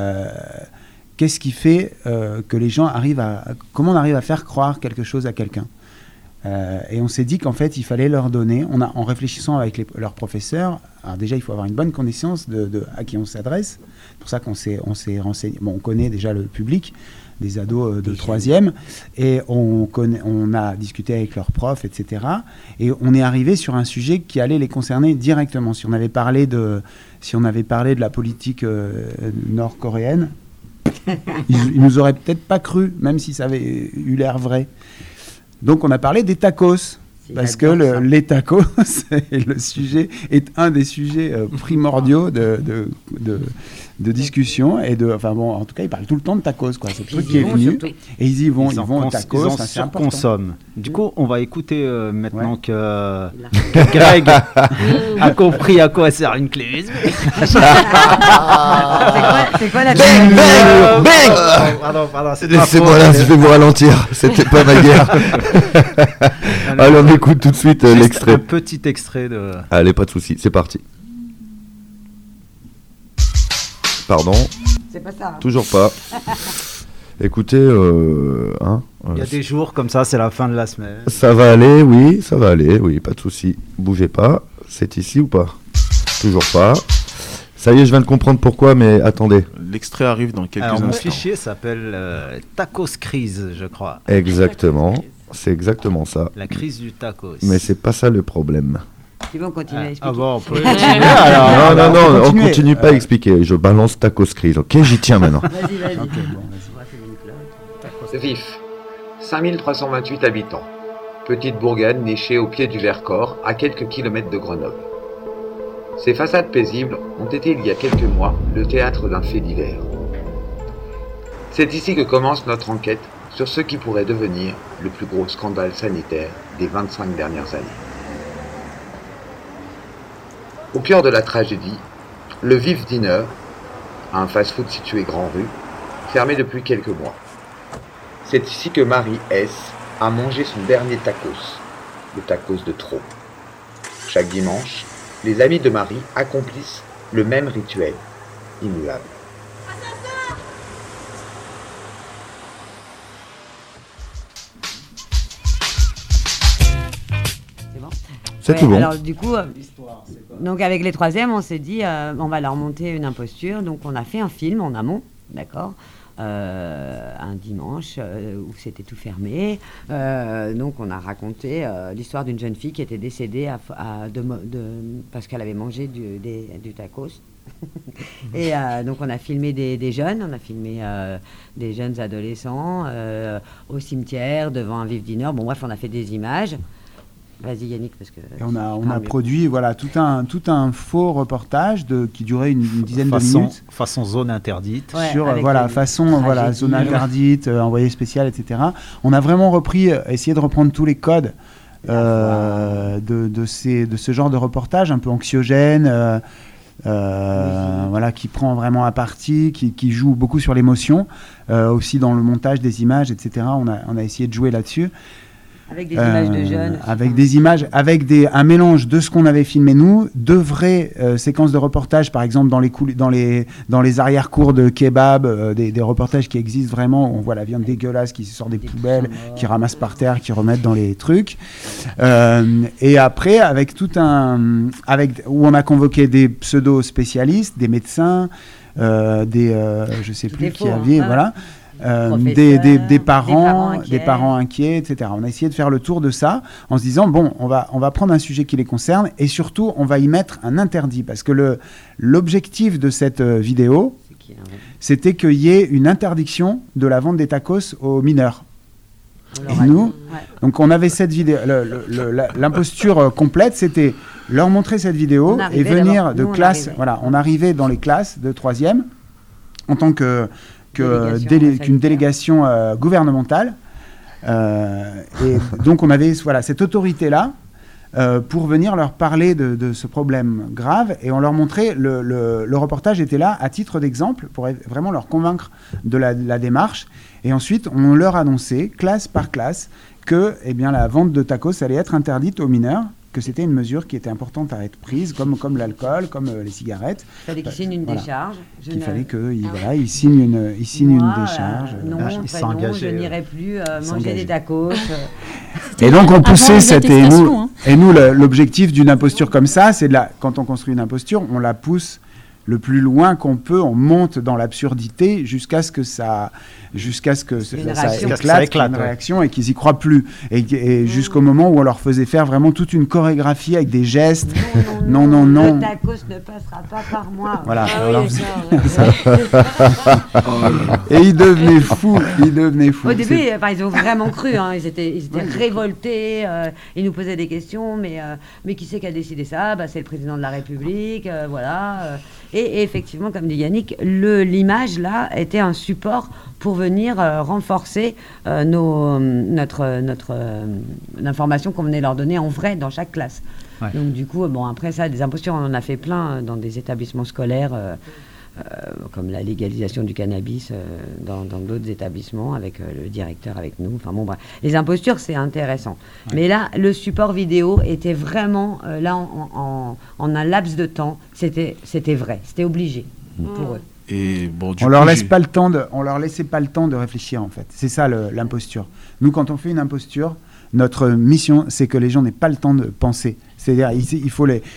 fait que les gens comment on arrive à faire croire quelque chose à quelqu'un. Et on s'est dit qu'en fait, il fallait leur donner, en réfléchissant avec leurs professeurs, alors déjà, il faut avoir une bonne connaissance à qui on s'adresse. C'est pour ça qu'on s'est renseigné. Bon, on connaît déjà le public des ados de 3e, et on a discuté avec leurs profs, etc. Et on est arrivé sur un sujet qui allait les concerner directement. Si on avait parlé de la politique nord-coréenne, ils nous auraient peut-être pas cru, même si ça avait eu l'air vrai. Donc on a parlé des tacos, parce que les tacos est un des sujets primordiaux de discussion et en tout cas ils parlent tout le temps de tacos, quoi. C'est le truc qui est venu surtout. Et ils vont au tacos, ils en surconsomment. Du coup, on va écouter maintenant que Greg a compris à quoi sert une clé USB. C'est quoi la Pardon, laissez-moi là, je vais vous ralentir. C'était pas ma guerre. Allez, on écoute tout de suite l'extrait. Un petit extrait de. Allez, pas de souci, c'est parti. Pardon. C'est pas ça. Toujours pas. Écoutez, il y a des jours comme ça, c'est la fin de la semaine. Ça va aller, oui, pas de souci. Bougez pas. C'est ici ou pas? Toujours pas. Ça y est, je viens de comprendre pourquoi, mais attendez. L'extrait arrive dans quelques instants. Mon fichier s'appelle Tacos Crise, je crois. Exactement. C'est exactement ça. La crise du tacos. Mais c'est pas ça le problème. Ils vont continuer à expliquer. On peut continuer alors. Non, on continue pas à expliquer. Je balance tacos crise. Ok, j'y tiens maintenant. Vas-y. Okay, bon, Vif, 5328 habitants. Petite bourgade nichée au pied du Vercors, à quelques kilomètres de Grenoble. Ces façades paisibles ont été il y a quelques mois le théâtre d'un fait divers. C'est ici que commence notre enquête sur ce qui pourrait devenir le plus gros scandale sanitaire des 25 dernières années. Au cœur de la tragédie, le Vif Diner, un fast-food situé Grand Rue, fermé depuis quelques mois. C'est ici que Marie S. a mangé son dernier tacos, le tacos de trop. Chaque dimanche, les amis de Marie accomplissent le même rituel, immuable. C'est tout bon. Alors du coup, donc avec les 3e, on s'est dit, on va leur monter une imposture. Donc on a fait un film en amont, d'accord, un dimanche où c'était tout fermé. Donc on a raconté l'histoire d'une jeune fille qui était décédée parce qu'elle avait mangé du tacos. Et donc on a filmé des jeunes, on a filmé des jeunes adolescents au cimetière devant un Vif Diner. Bon bref, on a fait des images. Vas-y Yannick, parce que... Et on a produit tout un faux reportage qui durait une dizaine de minutes. Façon zone interdite. Ouais, sur zone interdite, envoyé spécial, etc. On a vraiment essayé de reprendre tous les codes de ce genre de reportage un peu anxiogène, qui prend vraiment à partie, qui joue beaucoup sur l'émotion, aussi dans le montage des images, etc. On a essayé de jouer là-dessus. Avec des images de jeunes. Avec un mélange de ce qu'on avait filmé nous, de vraies séquences de reportage, par exemple dans les arrière-cours de kebab, des reportages qui existent vraiment, où on voit la viande dégueulasse qui sort des poubelles, qui ramassent par terre, qui remettent dans les trucs. Et après, où on a convoqué des pseudo-spécialistes, des médecins, je sais plus qui avait, voilà. Des parents inquiets, etc. On a essayé de faire le tour de ça en se disant on va prendre un sujet qui les concerne et surtout on va y mettre un interdit parce que l'objectif de cette vidéo c'était qu'il y ait une interdiction de la vente des tacos aux mineurs. Donc on avait cette vidéo, l'imposture complète, c'était leur montrer cette vidéo et venir de classe. Voilà, on arrivait dans les classes de 3e en tant qu'une délégation gouvernementale. Et donc on avait cette autorité-là pour venir leur parler de ce problème grave et on leur montrait, le reportage était là à titre d'exemple pour vraiment leur convaincre de la démarche et ensuite on leur annonçait classe par classe que la vente de tacos allait être interdite aux mineurs, que c'était une mesure qui était importante à être prise, comme l'alcool, comme les cigarettes. Il fallait qu'il signe une décharge. Il fallait qu'il signe une décharge. Non, je n'irai plus manger des tacos. Et donc on poussait et nous l'objectif d'une imposture comme ça, c'est quand on construit une imposture, on la pousse le plus loin qu'on peut, on monte dans l'absurdité jusqu'à ce que ça éclate, une réaction et qu'ils y croient plus. Et jusqu'au moment où on leur faisait faire vraiment toute une chorégraphie avec des gestes. Non. Le tacos ne passera pas par moi. Voilà. Ah et ils devenaient fous. Au début, ils ont vraiment cru. Ils étaient révoltés. Ils nous posaient des questions. Mais qui c'est qui a décidé ça ? C'est le président de la République. Voilà. Et effectivement, comme dit Yannick, l'image là était un support pour venir renforcer l'information qu'on venait leur donner en vrai dans chaque classe. Ouais. Donc du coup, après ça, des impostures, on en a fait plein dans des établissements scolaires, comme la légalisation du cannabis dans d'autres établissements, avec le directeur avec nous. Enfin bon, bref. Les impostures, c'est intéressant. Ouais. Mais là, le support vidéo était vraiment, en un laps de temps, c'était vrai, c'était obligé pour eux. Et on leur laissait pas le temps de réfléchir, en fait. C'est ça l'imposture. Nous, quand on fait une imposture, notre mission, c'est que les gens n'aient pas le temps de penser. C'est-à-dire, il faut les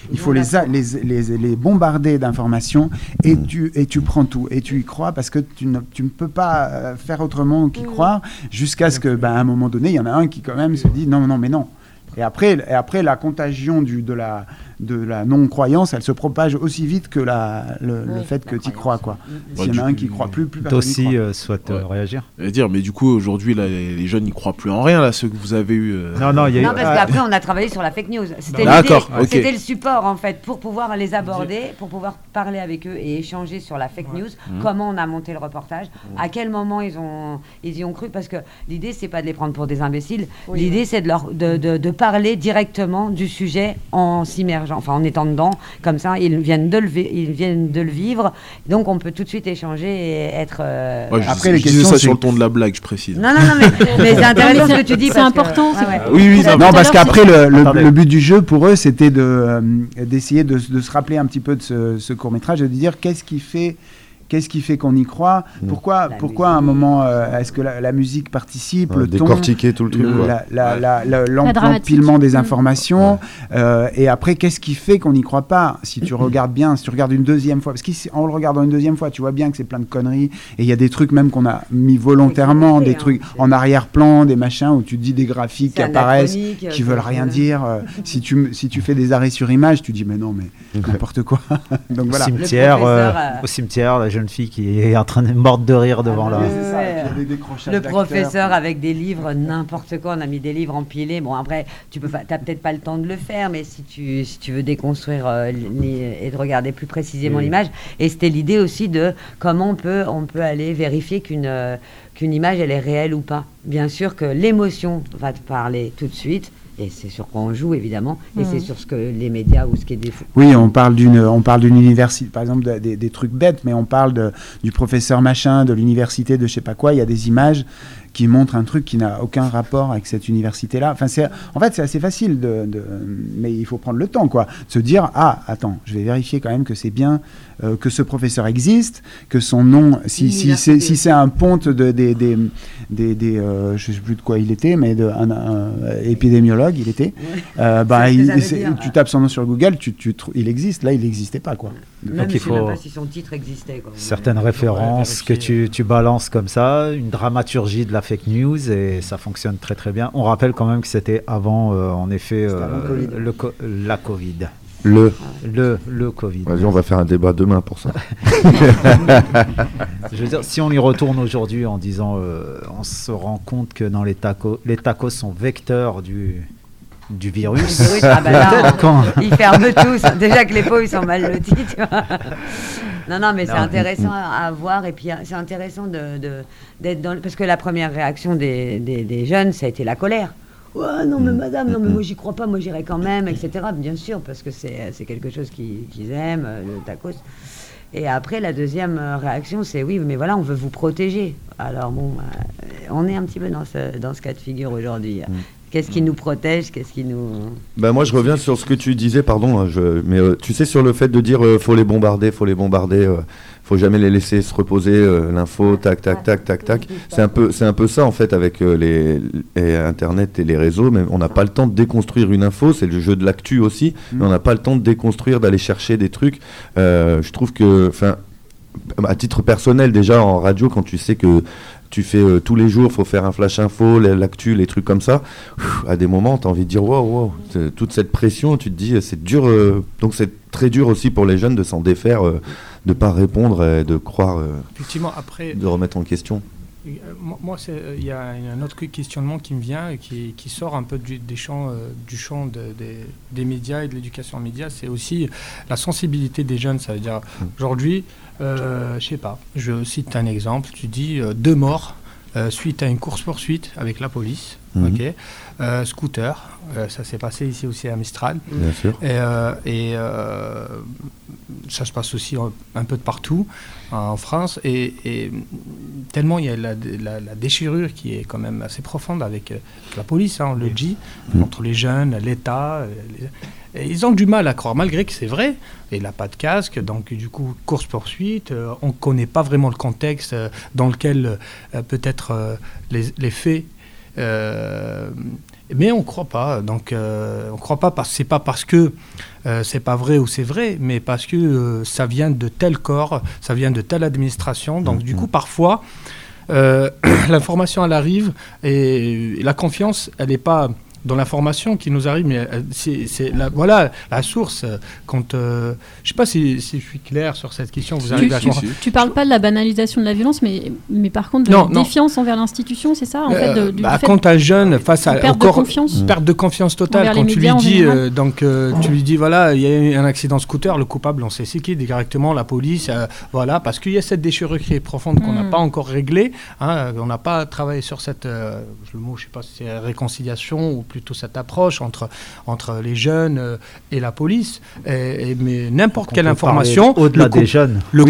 bombarder d'informations et tu prends tout et tu y crois parce que tu ne peux pas faire autrement qu'y croire jusqu'à ce que, à un moment donné, il y en a un qui quand même se dit non. Et après, la contagion de la non-croyance, elle se propage aussi vite que le fait que tu y crois, quoi. S'il y en a un qui ne croit plus personne aussi souhaite réagir. Mais du coup, aujourd'hui, là, les jeunes n'y croient plus en rien, là, ceux que vous avez eu. Non, parce qu'après, on a travaillé sur la fake news. C'était c'était le support, en fait, pour pouvoir les aborder, pour pouvoir parler avec eux et échanger sur la fake news, comment on a monté le reportage, à quel moment ils y ont cru, parce que l'idée, c'est pas de les prendre pour des imbéciles, l'idée, c'est de parler directement du sujet en s'immergeant, en étant dedans, comme ça, ils viennent de le vivre, donc on peut tout de suite échanger et être... Après, les questions, ça sur le ton de la blague, je précise. Non, mais c'est intéressant ce que tu dis. C'est important. Oui, non, parce qu'après, le but du jeu, pour eux, c'était d'essayer de se rappeler un petit peu de ce court-métrage et de dire qu'est-ce qui fait qu'on y croit ? Pourquoi à un moment, est-ce que la musique participe, le ton, décortiquer tout le truc, l'empilement des informations, et après, qu'est-ce qui fait qu'on n'y croit pas ? Si tu regardes bien, si tu regardes une deuxième fois, parce qu'en le regardant une deuxième fois, tu vois bien que c'est plein de conneries, et il y a des trucs même qu'on a mis volontairement, des trucs en arrière-plan, des machins où tu dis des graphiques qui apparaissent, qui veulent rien dire. Si tu fais des arrêts sur image, tu dis mais non, mais n'importe quoi. Donc voilà. Au cimetière, la jeune fille qui est en train de morte de rire devant le professeur avec des livres, n'importe quoi. On a mis des livres empilés. Bon, après, t'as peut-être pas le temps de le faire, mais si tu veux déconstruire et de regarder plus précisément l'image. Et c'était l'idée aussi de comment on peut aller vérifier qu'une image, elle est réelle ou pas. Bien sûr que l'émotion va te parler tout de suite. Et c'est sur quoi on joue, évidemment, et c'est sur ce que les médias ou ce qui est des... Oui, on parle d'une université, par exemple, des trucs bêtes, mais on parle du professeur machin, de l'université de je sais pas quoi, il y a des images qui montrent un truc qui n'a aucun rapport avec cette université-là. Enfin, c'est assez facile, mais il faut prendre le temps, quoi. De se dire, attends, je vais vérifier quand même que c'est bien, que ce professeur existe, que son nom, si c'est un ponte je sais plus de quoi il était, mais un épidémiologue, il était, tu tapes son nom sur Google, il existe, là il n'existait pas, quoi. Même je ne sais même pas si son titre existait, quoi. Certaines références que tu balances comme ça, une dramaturgie de la fake news, et ça fonctionne très très bien. On rappelle quand même que c'était avant, en effet, la Covid. Le Covid. Vas-y, on va faire un débat demain pour ça. Je veux dire, si on y retourne aujourd'hui en disant, on se rend compte que dans les tacos sont vecteurs du virus. Ils ferment tous. Déjà que les pots, ils sont mal lotis, tu vois. Non, mais c'est intéressant à voir. Et puis, c'est intéressant d'être dans... Parce que la première réaction des jeunes, ça a été la colère. Ouais, non, mais madame, non, mais moi, j'y crois pas, moi, j'irai quand même, etc. Bien sûr, parce que c'est quelque chose qu'ils aiment, le tacos. Et après, la deuxième réaction, c'est oui, mais voilà, on veut vous protéger. Alors bon, on est un petit peu dans ce cas de figure aujourd'hui. Qu'est-ce qui nous protège, qu'est-ce qui nous... Moi, je reviens sur ce que tu disais, pardon, mais tu sais, sur le fait de dire faut les bombarder, faut jamais les laisser se reposer, l'info, tac. C'est un peu ça, en fait, avec les Internet et les réseaux. Mais on n'a pas le temps de déconstruire une info, c'est le jeu de l'actu aussi, mais on n'a pas le temps de déconstruire, d'aller chercher des trucs. Je trouve que, à titre personnel, déjà, en radio, quand tu sais que tu fais tous les jours, faut faire un flash info, l'actu, les trucs comme ça. À des moments, tu as envie de dire wow, toute cette pression, tu te dis c'est dur. Donc c'est très dur aussi pour les jeunes de s'en défaire, de pas répondre, et de croire, effectivement, après, de remettre en question. Moi, il y a un autre questionnement qui me vient et qui sort un peu du champ des médias et de l'éducation aux médias. C'est aussi la sensibilité des jeunes. Ça veut dire, aujourd'hui, je sais pas, je cite un exemple. Tu dis 2 morts suite à une course-poursuite avec la police. Ok. Scooter, ça s'est passé ici aussi à Mistral. Bien sûr. Et ça se passe aussi un peu de partout en France. Et tellement il y a la déchirure qui est quand même assez profonde avec la police, on le dit, entre les jeunes, l'État. Et ils ont du mal à croire, malgré que c'est vrai. Et il n'a pas de casque, donc du coup, course-poursuite. On ne connaît pas vraiment le contexte dans lequel peut-être les faits... mais on ne croit pas. Donc, on croit pas c'est pas parce que c'est pas vrai ou c'est vrai, mais parce que ça vient de tel corps, ça vient de telle administration. Donc, du coup, parfois, l'information, elle arrive et la confiance, elle n'est pas dans l'information qui nous arrive, mais c'est la source. Quand je sais pas si je suis clair sur cette question, vous arrivez à comprendre. Tu parles pas de la banalisation de la violence, mais par contre de la défiance envers l'institution, c'est ça en fait, quand un jeune face à perte de confiance totale, quand tu lui dis tu lui dis voilà, il y a eu un accident scooter, le coupable on sait c'est qui directement, la police, parce qu'il y a cette déchirure qui est profonde qu'on n'a pas encore réglée, on n'a pas travaillé sur cette le mot je sais pas si c'est réconciliation ou plutôt cette approche entre les jeunes et la police. Mais n'importe quelle information, au-delà des jeunes, le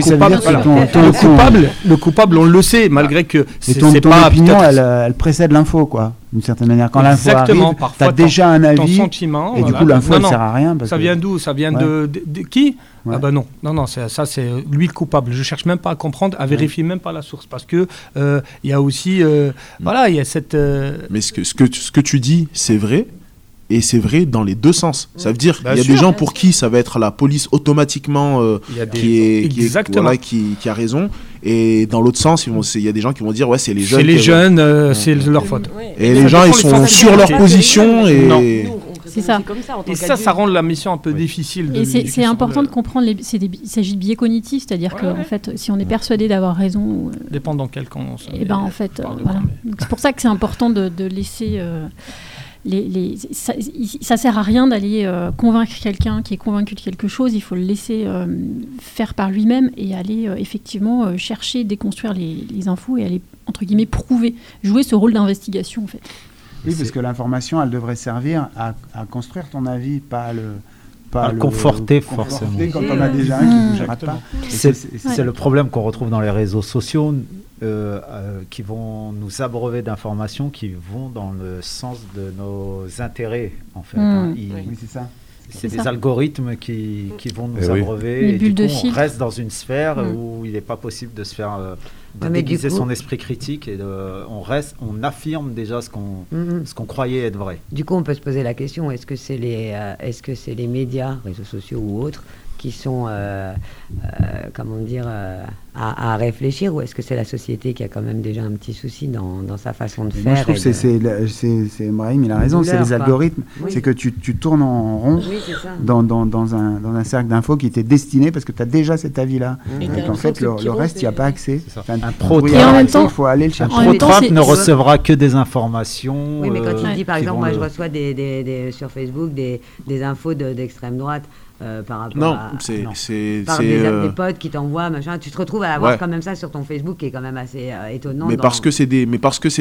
coupable, on le sait, malgré que c'est pas opinion, elle précède l'info, quoi. D'une certaine manière, quand l'info arrive, tu as déjà un avis, ton sentiment, et du coup l'info ne sert à rien. Ça vient d'où? Ça vient de qui? Ah bah non, ça c'est lui le coupable. Je cherche même pas à comprendre, à vérifier même pas la source, parce que il y a aussi, il y a cette. Mais ce que tu dis, c'est vrai. Et c'est vrai dans les deux sens. Ça veut dire qu'il y a des gens pour qui ça va être la police automatiquement qui a raison. Et dans l'autre sens, il y a des gens qui vont dire c'est les jeunes. C'est les jeunes, c'est leur faute. Et les gens, ils sont sur leur position. Et c'est ça. Et ça rend la mission un peu difficile. Et c'est important de comprendre. Il s'agit de biais cognitifs, c'est-à-dire que en fait, si on est persuadé d'avoir raison, dépend dans quel camp. Et ben en fait, voilà. Donc, c'est pour ça que c'est important de laisser. Ça sert à rien d'aller convaincre quelqu'un qui est convaincu de quelque chose. Il faut le laisser faire par lui-même et aller effectivement chercher, déconstruire les infos et aller entre guillemets prouver, jouer ce rôle d'investigation en fait. Oui, parce que l'information, elle devrait servir à construire ton avis, pas à le conforter forcément. Quand on a déjà un qui ne bougera pas. C'est le problème qu'on retrouve dans les réseaux sociaux. Qui vont nous abreuver d'informations qui vont dans le sens de nos intérêts, en fait. Oui, c'est ça. C'est des algorithmes qui vont nous abreuver. Et du coup, on reste dans une sphère où il n'est pas possible de se faire déguiser son esprit critique. Et on affirme déjà ce qu'on croyait être vrai. Du coup, on peut se poser la question, est-ce que c'est les médias, réseaux sociaux ou autres, qui sont, à réfléchir, ou est-ce que c'est la société qui a quand même déjà un petit souci dans sa façon de faire? Moi, je trouve que c'est Brahim, il a raison, c'est les algorithmes. Oui. C'est que tu tournes en rond dans un cercle d'infos qui était destiné, parce que tu as déjà cet avis-là. Et qu'en fait, le reste, il n'y a pas accès. Un pro il faut aller le chercher. Un pro ne recevra que des informations. Oui, mais quand tu dis, par exemple, moi je reçois sur Facebook des infos d'extrême droite. par rapport Non, à... c'est des potes qui t'envoient, machin. Tu te retrouves à avoir quand même ça sur ton Facebook qui est quand même assez étonnant. Parce que c'est des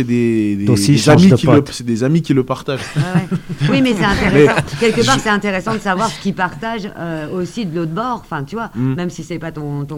amis qui le partagent. Oui, mais c'est intéressant. Quelque part, c'est intéressant de savoir ce qu'ils partagent aussi de l'autre bord. Enfin, tu vois, même si c'est pas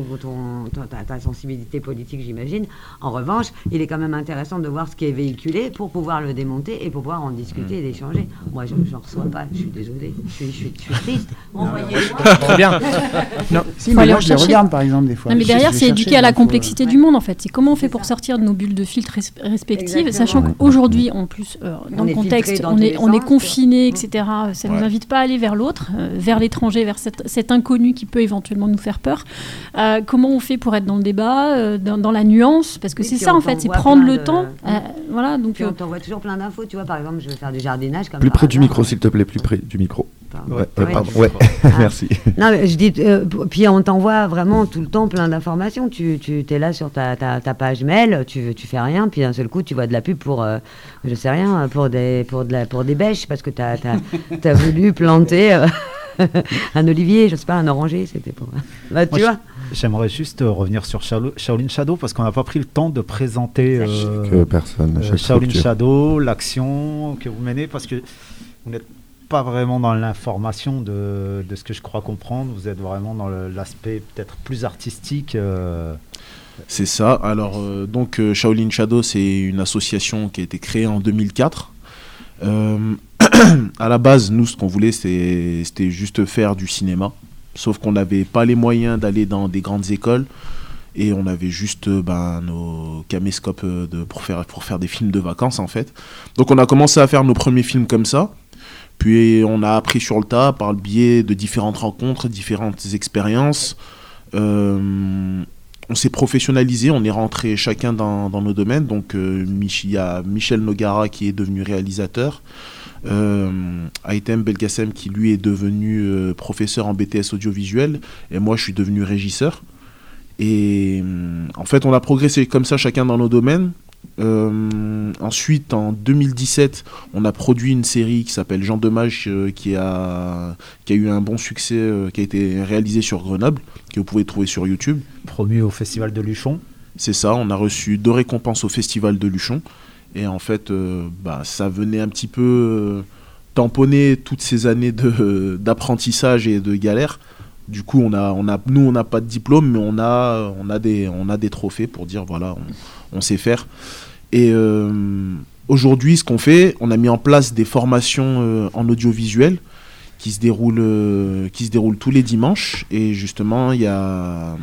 ta sensibilité politique, j'imagine. En revanche, il est quand même intéressant de voir ce qui est véhiculé pour pouvoir le démonter et pour pouvoir en discuter et d'échanger. Moi, je n'en reçois pas. Je suis désolée. Je suis triste. Très bien. Non, si, mais moi, je les regarde par exemple des fois. Non, mais derrière, c'est éduquer à la complexité du monde en fait. C'est comment on fait pour sortir de nos bulles de filtres respectives, sachant qu'aujourd'hui, en plus, dans le contexte, on est confiné, etc. Ça ne nous invite pas à aller vers l'autre, vers l'étranger, vers cet inconnu qui peut éventuellement nous faire peur. Comment on fait pour être dans le débat, dans la nuance, parce que c'est ça en fait, c'est prendre le temps. Voilà, donc. On t'envoie toujours plein d'infos, tu vois. Par exemple, je veux faire du jardinage. Plus près du micro, s'il te plaît, plus près du micro. Pardon. Merci. Non, mais je dis, puis on t'envoie vraiment tout le temps plein d'informations. Tu es là sur ta page mail, tu fais rien, puis d'un seul coup, tu vois de la pub pour, je sais rien, pour des bêches, parce que t'as voulu planter un olivier, je sais pas, un oranger, c'était pour. Bah, tu vois. J'aimerais juste revenir sur Shaolin Shadow parce qu'on n'a pas pris le temps de présenter Shaolin Shadow, l'action que vous menez, parce que vous n'êtes pas vraiment dans l'information de ce que je crois comprendre, vous êtes vraiment dans l'aspect peut-être plus artistique. C'est ça. Alors donc Shaolin Shadow, c'est une association qui a été créée en 2004. À la base, nous, ce qu'on voulait, c'était juste faire du cinéma. Sauf qu'on n'avait pas les moyens d'aller dans des grandes écoles et on avait juste nos caméscopes pour faire des films de vacances en fait. Donc on a commencé à faire nos premiers films comme ça. Puis on a appris sur le tas par le biais de différentes rencontres, différentes expériences. On s'est professionnalisé, on est rentré chacun dans nos domaines. Donc il y a Michel Nogara qui est devenu réalisateur. Aitem Belkacem qui lui est devenu professeur en BTS audiovisuel et moi je suis devenu régisseur et en fait on a progressé comme ça chacun dans nos domaines. Ensuite en 2017 on a produit une série qui s'appelle Jean Dommage qui a eu un bon succès, qui a été réalisée sur Grenoble, que vous pouvez trouver sur YouTube, promu au Festival de Luchon. C'est ça, on a reçu 2 récompenses au Festival de Luchon. Et en fait, ça venait un petit peu tamponner toutes ces années d'apprentissage et de galère. Du coup, nous, on n'a pas de diplôme, mais on a des trophées pour dire, voilà, on sait faire. Et aujourd'hui, ce qu'on fait, on a mis en place des formations en audiovisuel qui se déroulent tous les dimanches. Et justement, il y a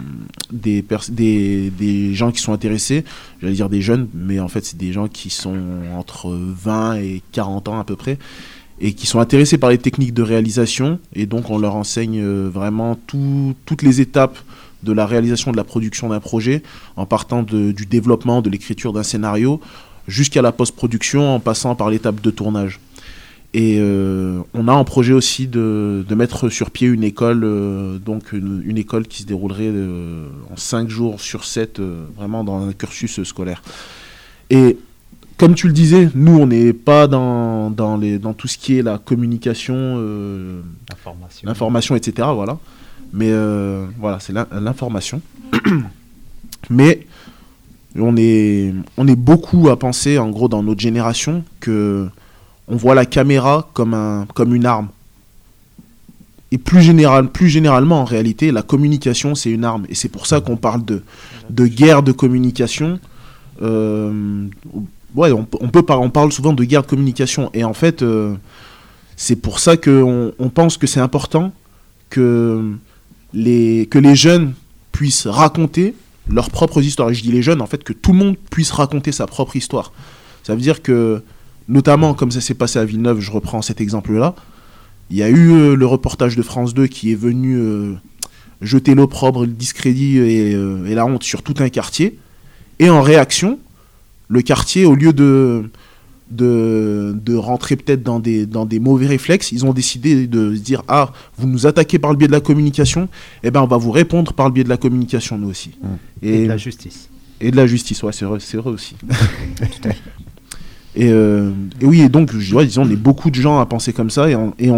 des gens qui sont intéressés, j'allais dire des jeunes, mais en fait, c'est des gens qui sont entre 20 et 40 ans à peu près, et qui sont intéressés par les techniques de réalisation. Et donc, on leur enseigne vraiment toutes les étapes de la réalisation, de la production d'un projet, en partant du développement, de l'écriture d'un scénario, jusqu'à la post-production, en passant par l'étape de tournage. Et on a en projet aussi de mettre sur pied une école, donc une école qui se déroulerait en 5 jours sur 7, vraiment dans un cursus scolaire. Et comme tu le disais, nous on n'est pas dans tout ce qui est la communication, l'information, etc. Voilà. Mais voilà, c'est l'information. Mais on est beaucoup à penser, en gros, dans notre génération, que on voit la caméra comme une arme. Et plus généralement, en réalité, la communication, c'est une arme. Et c'est pour ça qu'on parle de guerre de communication. On parle souvent de guerre de communication. Et en fait, c'est pour ça qu'on pense que c'est important que les jeunes puissent raconter leurs propres histoires. Et je dis les jeunes, en fait, que tout le monde puisse raconter sa propre histoire. Ça veut dire que, notamment, comme ça s'est passé à Villeneuve, je reprends cet exemple-là, il y a eu le reportage de France 2 qui est venu jeter l'opprobre, le discrédit et la honte sur tout un quartier. Et en réaction, le quartier, au lieu de rentrer peut-être dans des mauvais réflexes, ils ont décidé de se dire « Ah, vous nous attaquez par le biais de la communication, eh ben on va vous répondre par le biais de la communication, nous aussi. » Et de la justice. Et de la justice, ouais, c'est vrai aussi. Tout à fait. Et oui, et donc, disons, on est beaucoup de gens à penser comme ça, et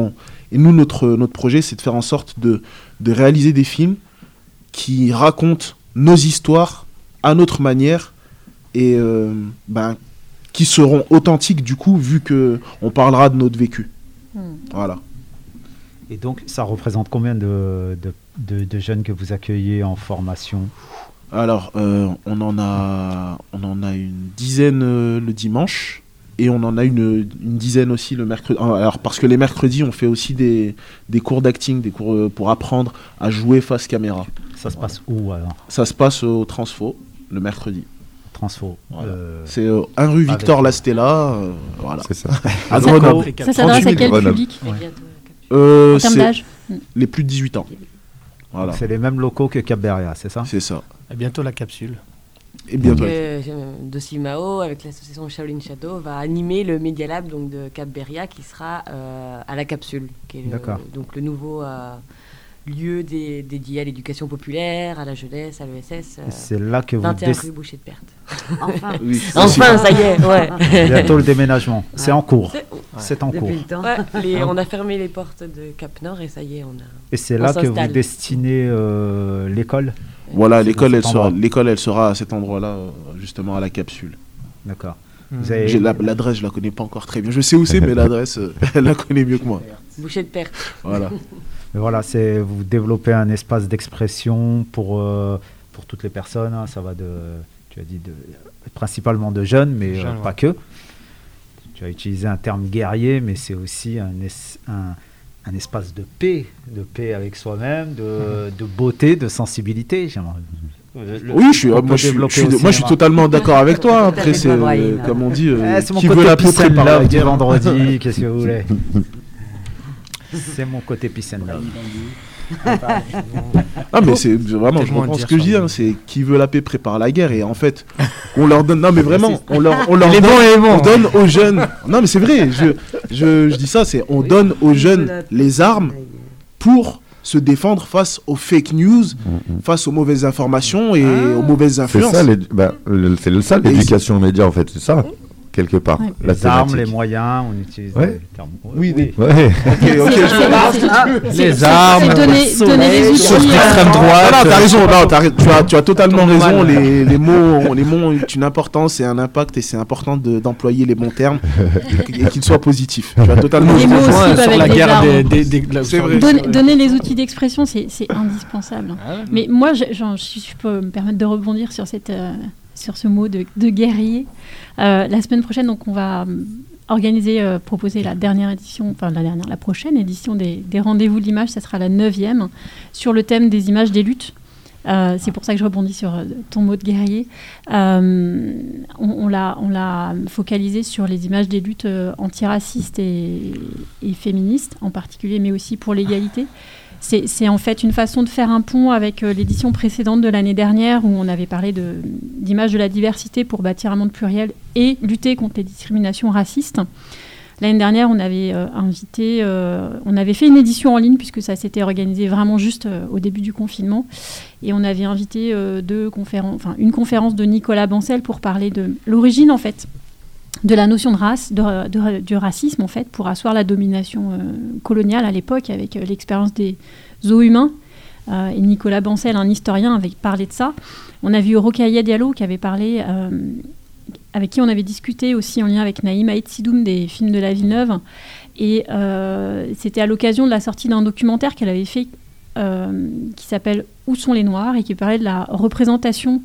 Et nous, notre projet, c'est de faire en sorte de réaliser des films qui racontent nos histoires à notre manière et qui seront authentiques du coup, vu qu'on parlera de notre vécu. Voilà. Et donc, ça représente combien de jeunes que vous accueillez en formation ? Alors, on en a une dizaine le dimanche et on en a une dizaine aussi le mercredi. Alors, parce que les mercredis, on fait aussi des cours d'acting, des cours pour apprendre à jouer face caméra. Ça se passe où alors ? Ça se passe au Transfo, le mercredi. Transfo. Voilà. C'est 1 rue Victor Lastella. Voilà. C'est ça. À Grenoble. Ça s'adresse à quel public en termes d'âge ? Les plus de 18 ans. Voilà. C'est les mêmes locaux que Cap-Beria, c'est ça ? C'est ça. Et bientôt la capsule. Et bientôt. De Simao, avec l'association Shaolin Shadow, va animer le Media Lab donc, de Cap-Beria qui sera à la capsule, qui est donc le nouveau lieu dédié à l'éducation populaire, à la jeunesse, à l'ESS. C'est là que vous 21 rue Boucher de Perthes. Enfin, Oui, enfin, ça y est, ouais. Bientôt le déménagement. C'est en cours. C'est en cours. depuis le temps. Ouais, on a fermé les portes de Cap Nord et ça y est, Et c'est là que vous destinez l'école ? Voilà, l'école elle sera à cet endroit-là, justement à la capsule. D'accord. L'adresse, je la connais pas encore très bien. Je sais où c'est, mais l'adresse, elle la connaît mieux que moi. Boucher de Perthes. Voilà. Mais voilà, vous développez un espace d'expression pour toutes les personnes. Hein. Ça va tu as dit principalement de jeunes, mais pas que. Tu as utilisé un terme guerrier, mais c'est aussi un espace de paix avec soi-même, de beauté, de sensibilité. Oui, moi je suis totalement d'accord avec toi. Après, c'est comme on dit, c'est mon qui côté veut la paix peace and prépare la love du guerre. vendredi. Qu'est-ce que vous voulez ? C'est mon côté peace and love. Ah mais c'est vraiment, je reprends ce que je dis, hein, c'est qui veut la paix prépare la guerre, et en fait on leur donne, non mais vraiment on leur donne aux jeunes, non mais c'est vrai, je dis ça, c'est on donne aux jeunes les armes pour se défendre face aux fake news, face aux mauvaises informations et aux mauvaises influences. C'est ça l'éducation aux médias en fait, c'est ça. Quelque part, ouais. Les armes, les moyens, on utilise les termes. Oui, ouais. Les armes, donner les outils. L'extrême droite. T'as raison, tu as totalement raison. Les mots ont une importance et un impact, et c'est important d'employer les bons termes et qu'ils soient positifs. Tu as totalement raison. Sur la guerre donner les outils d'expression, c'est indispensable. Mais moi, je peux me permettre de rebondir sur sur ce mot de guerrier. La semaine prochaine, donc, on va proposer la prochaine édition des Rendez-vous de l'image. Ça sera la 9e, sur le thème des images des luttes. C'est pour ça que je rebondis sur ton mot de guerrier. On l'a focalisé sur les images des luttes antiracistes et féministes en particulier, mais aussi pour l'égalité. C'est en fait une façon de faire un pont avec l'édition précédente de l'année dernière, où on avait parlé d'images de la diversité pour bâtir un monde pluriel et lutter contre les discriminations racistes. L'année dernière, on avait on avait fait une édition en ligne, puisque ça s'était organisé vraiment juste au début du confinement, et on avait invité une conférence de Nicolas Bancel pour parler de l'origine en fait de la notion de race, du racisme en fait, pour asseoir la domination coloniale à l'époque, avec l'expérience des zoos humains. Et Nicolas Bancel, un historien, avait parlé de ça. On a vu Rokhaya Diallo qui avait parlé, avec qui on avait discuté aussi en lien avec Naïm Haït Sidoum des films de la Villeneuve. Et c'était à l'occasion de la sortie d'un documentaire qu'elle avait fait qui s'appelle « Où sont les Noirs ?» et qui parlait de la représentation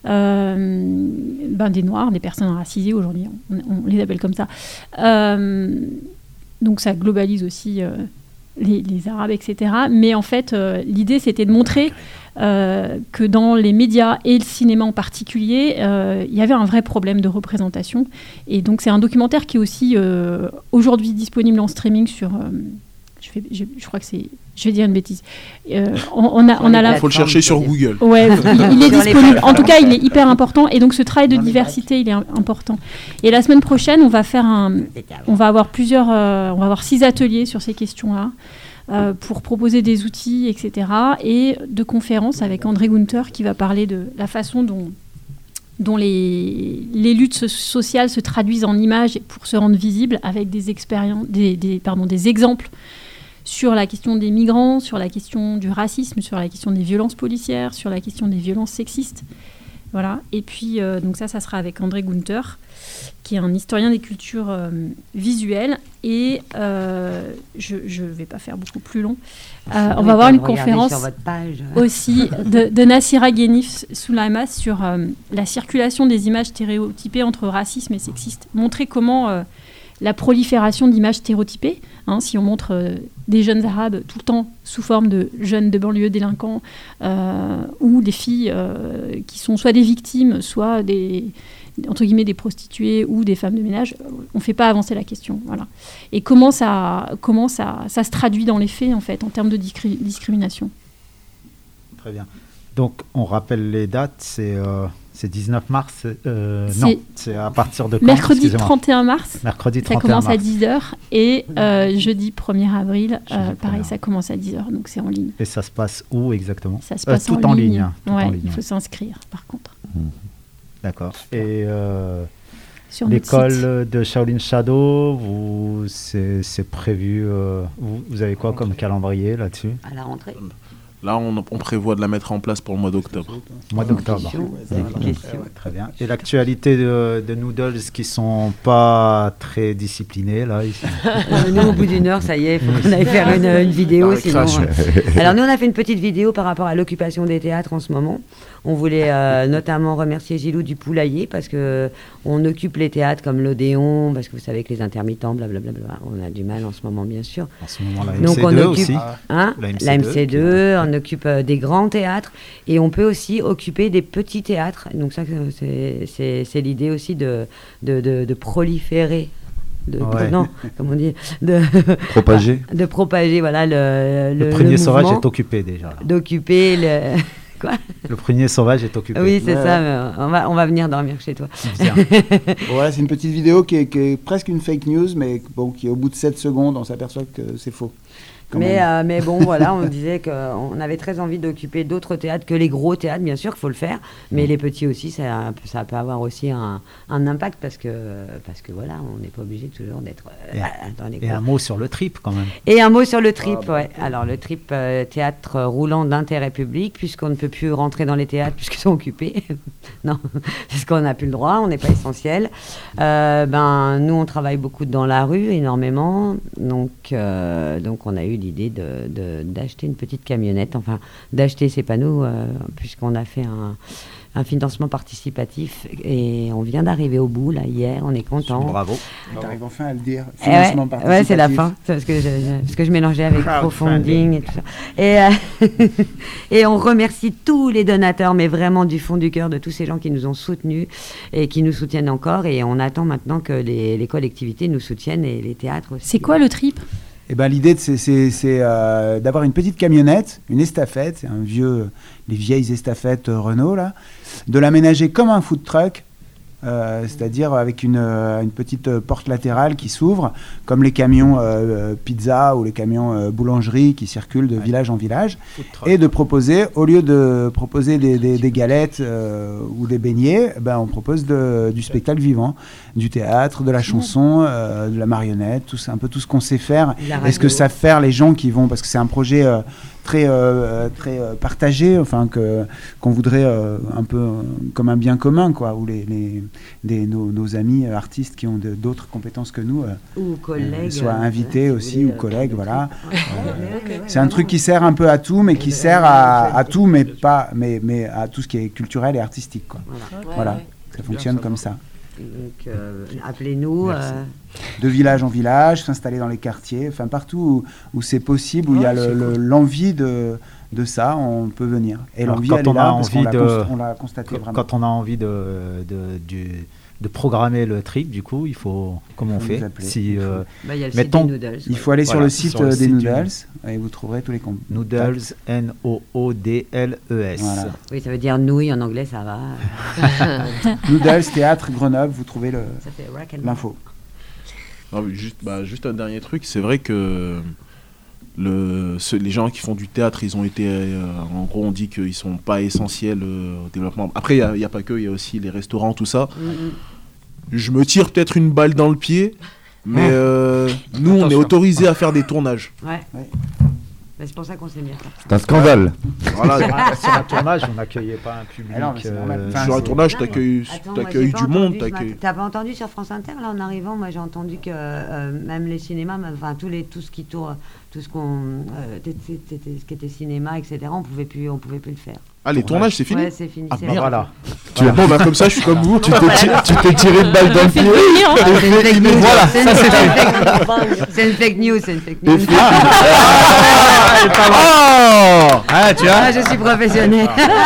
des Noirs, des personnes racisées aujourd'hui, on les appelle comme ça. Donc ça globalise aussi les Arabes, etc. Mais en fait, l'idée, c'était de montrer que dans les médias et le cinéma en particulier, il y avait un vrai problème de représentation. Et donc c'est un documentaire qui est aussi aujourd'hui disponible en streaming sur... je crois que c'est... Je vais dire une bêtise. Il faut le chercher sur Google. Ouais, il est disponible. En tout cas, il est hyper important. Et donc, ce travail de diversité, il est important. Et la semaine prochaine, on va avoir 6 ateliers sur ces questions-là pour proposer des outils, etc. Et 2 conférences avec André Gunther qui va parler de la façon dont les luttes sociales se traduisent en images pour se rendre visibles, avec des exemples sur la question des migrants, sur la question du racisme, sur la question des violences policières, sur la question des violences sexistes. Voilà. Et puis, donc ça sera avec André Gunther, qui est un historien des cultures visuelles. Et je ne vais pas faire beaucoup plus long. On va avoir une conférence aussi de Nassira Ghenif Soulaimas sur la circulation des images stéréotypées entre racisme et sexiste. Montrer comment la prolifération d'images stéréotypées, si on montre des jeunes arabes tout le temps sous forme de jeunes de banlieue délinquants ou des filles qui sont soit des victimes, soit entre guillemets des prostituées ou des femmes de ménage, on ne fait pas avancer la question. Voilà. Et comment ça se traduit dans les faits, en fait, en termes de discrimination. Très bien. Donc, on rappelle les dates, c'est 19 mars, non, c'est à partir de quand? Mercredi 31 mars, mercredi 31 ça commence mars. à 10h, et jeudi 1er avril, pareil, ça commence à 10h, donc c'est en ligne. Et ça se passe où exactement? Ça se passe tout en ligne. Il faut s'inscrire, par contre. D'accord. Et sur l'école de Shaolin Shadow, c'est prévu, vous avez quoi comme calendrier là-dessus? À la rentrée. Là, on prévoit de la mettre en place pour le mois d'octobre. Mois d'octobre. Très bien. Et l'actualité de Noodles qui sont pas très disciplinés là ici. Nous, au bout d'une heure, ça y est, il faut qu'on aille faire une vidéo. Sinon, alors nous, on a fait une petite vidéo par rapport à l'occupation des théâtres en ce moment. On voulait notamment remercier Gilou du Poulailler parce que on occupe les théâtres comme l'Odéon, parce que vous savez que les intermittents, blablabla, on a du mal en ce moment, bien sûr. En ce moment, la MC2 donc on occupe, aussi. La MC2, on occupe des grands théâtres et on peut aussi occuper des petits théâtres. Donc ça, c'est l'idée aussi de proliférer. Non, comment on dit, propager. De propager, voilà le prunier sauvage est occupé déjà. Là. D'occuper le. Quoi? Le prunier sauvage est occupé. Oui, c'est ça, mais on va venir dormir chez toi. Voilà, c'est une petite vidéo qui est presque une fake news, mais bon, qui au bout de 7 secondes, on s'aperçoit que c'est faux. Mais bon, voilà, on disait qu'on avait très envie d'occuper d'autres théâtres que les gros théâtres, bien sûr, il faut le faire, mais les petits aussi, ça peut avoir aussi un impact parce que voilà, on n'est pas obligé toujours d'être dans les gros. Et un mot sur le TRIP quand même. Et un mot sur le TRIP, ouais. Alors le TRIP, théâtre roulant d'intérêt public, puisqu'on ne peut plus rentrer dans les théâtres puisqu'ils sont occupés. Non, parce qu'on n'a plus le droit, on n'est pas essentiel. Nous, on travaille beaucoup dans la rue, énormément, donc on a eu l'idée d'acheter une petite camionnette. Enfin, d'acheter, c'est pas nous, puisqu'on a fait un financement participatif et on vient d'arriver au bout, là, hier, on est content. Bravo. Tu arrives enfin à le dire, financement participatif. Ouais, c'est la fin, parce que je mélangeais avec crowdfunding et tout ça. Et on remercie tous les donateurs, mais vraiment du fond du cœur, de tous ces gens qui nous ont soutenus et qui nous soutiennent encore. Et on attend maintenant que les collectivités nous soutiennent et les théâtres aussi. C'est quoi le TRIP ? L'idée, c'est d'avoir une petite camionnette, une estafette, les vieilles estafettes Renault, là, de l'aménager comme un food truck, c'est-à-dire avec une petite porte latérale qui s'ouvre, comme les camions pizza ou les camions boulangerie qui circulent de village en village, et de proposer, au lieu de proposer des galettes ou des beignets, on propose du spectacle vivant, du théâtre, de la chanson, de la marionnette, un peu tout ce qu'on sait faire, et ce que savent faire les gens qui vont, parce que c'est un projet très partagé, enfin qu'on voudrait un peu comme un bien commun, quoi, où nos amis artistes qui ont d'autres compétences que nous ou collègues, soient invités aussi, ou collègues, voilà. C'est un truc qui sert un peu à tout, mais qui sert à tout, mais à tout ce qui est culturel et artistique, quoi. Voilà. Ça fonctionne comme ça. Donc, appelez-nous. De village en village, s'installer dans les quartiers, enfin partout où c'est possible, où il y a l'envie de ça, on peut venir. Et l'envie, elle est là, parce qu'on l'a constaté vraiment. Quand on a envie de programmer le trip, du coup, il faut... Comment on fait il y a le site des Noodles. Il faut aller sur le site des Noodles et vous trouverez tous les comptes. Noodles, Noodles. Voilà. Oui, ça veut dire nouilles en anglais, ça va. Noodles, théâtre, Grenoble, vous trouvez l'info. Non, juste un dernier truc, c'est vrai que les gens qui font du théâtre, ils ont été, en gros, on dit qu'ils ne sont pas essentiels au développement. Après, il n'y a pas que, il y a aussi les restaurants, tout ça. Je me tire peut-être une balle dans le pied, mais nous, on est Attention. autorisé à faire des tournages. Ouais. Bah, c'est pour ça qu'on s'est mis à faire. C'est un scandale. Voilà. Sur un tournage, on n'accueillait pas un public. Ah non, mais c'est normal. Enfin, Sur un c'est- tournage, Non, t'accueilles Attends, moi, j'ai t'accueilles pas du entendu monde. ce matin. T'as pas entendu sur France Inter, là, en arrivant, moi j'ai entendu que même les cinémas, enfin tout ce qui tourne, tout ce qui était cinéma, etc., on pouvait plus le faire. Ah, les tournages, c'est fini? Ouais, c'est fini. Ah, c'est merde. Voilà. Bon, bah, comme ça, je suis comme vous. Tu t'es tiré une balle dans le pied. Ah, c'est une fake news. Voilà, C'est ça, une- c'est c'est une fake news, c'est une fake news. Ah, tu vois. Ah, je suis professionnel.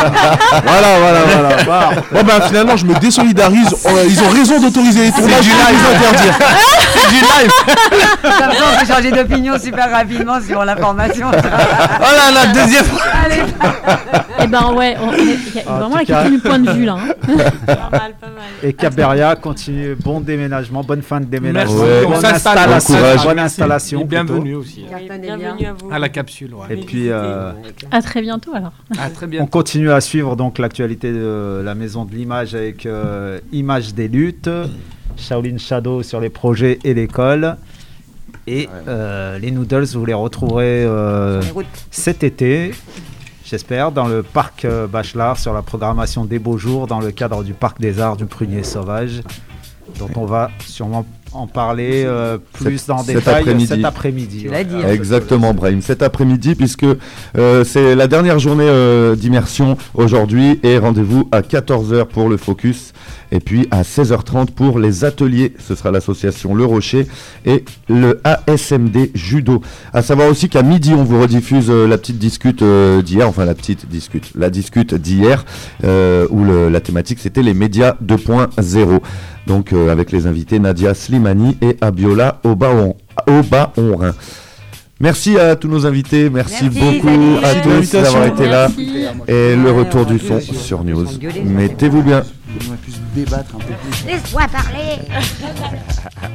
Voilà. Bon, bah, finalement, je me désolidarise. Ils ont raison d'autoriser les tournages. Ils ont interdire. C'est du live. Comme ça, on peut changer d'opinion super rapidement sur l'information. Oh là là, deuxième fois. Allez, Eh ben ouais, il y a En vraiment tout la cas- question du point de vue là. Hein. Pas mal. Et Caberia continue, bon déménagement, bonne fin de déménagement, Merci. Ouais. On bonne s'installe. installation, Bon courage. bonne Merci. installation Et bienvenue plutôt. aussi Cartonne est Bienvenue bien. à vous. à la capsule. Ouais. Et puis À très bientôt alors. À très on bientôt. continue à suivre donc l'actualité de la Maison de l'Image avec Images des luttes, Shaolin Shadow sur les projets et l'école. Et les Noodles, vous les retrouverez cet été, j'espère, dans le parc Bachelard sur la programmation des Beaux Jours dans le cadre du Parc des Arts du Prunier Sauvage, dont on va sûrement en parler plus dans cet détail après-midi. cet après-midi. Tu l'as dit. Exactement, Brahim. Cet après-midi, puisque c'est la dernière journée d'immersion aujourd'hui, et rendez-vous à 14h pour le focus, et puis à 16h30 pour les ateliers. Ce sera l'association Le Rocher et le ASMD Judo. À savoir aussi qu'à midi, on vous rediffuse la petite discute d'hier, enfin la discute d'hier, où la thématique c'était les médias 2.0. Donc avec les invités Nadia Slimani et Abiola Obaonrin. Merci à tous nos invités, merci beaucoup salut. à Merci de tous l'invitation. d'avoir été là. Merci. Et le Ouais, retour on du va son gueuler, sur on va News. s'engueuler, Mettez-vous bien. On va plus se débattre un peu plus. Laisse-moi parler.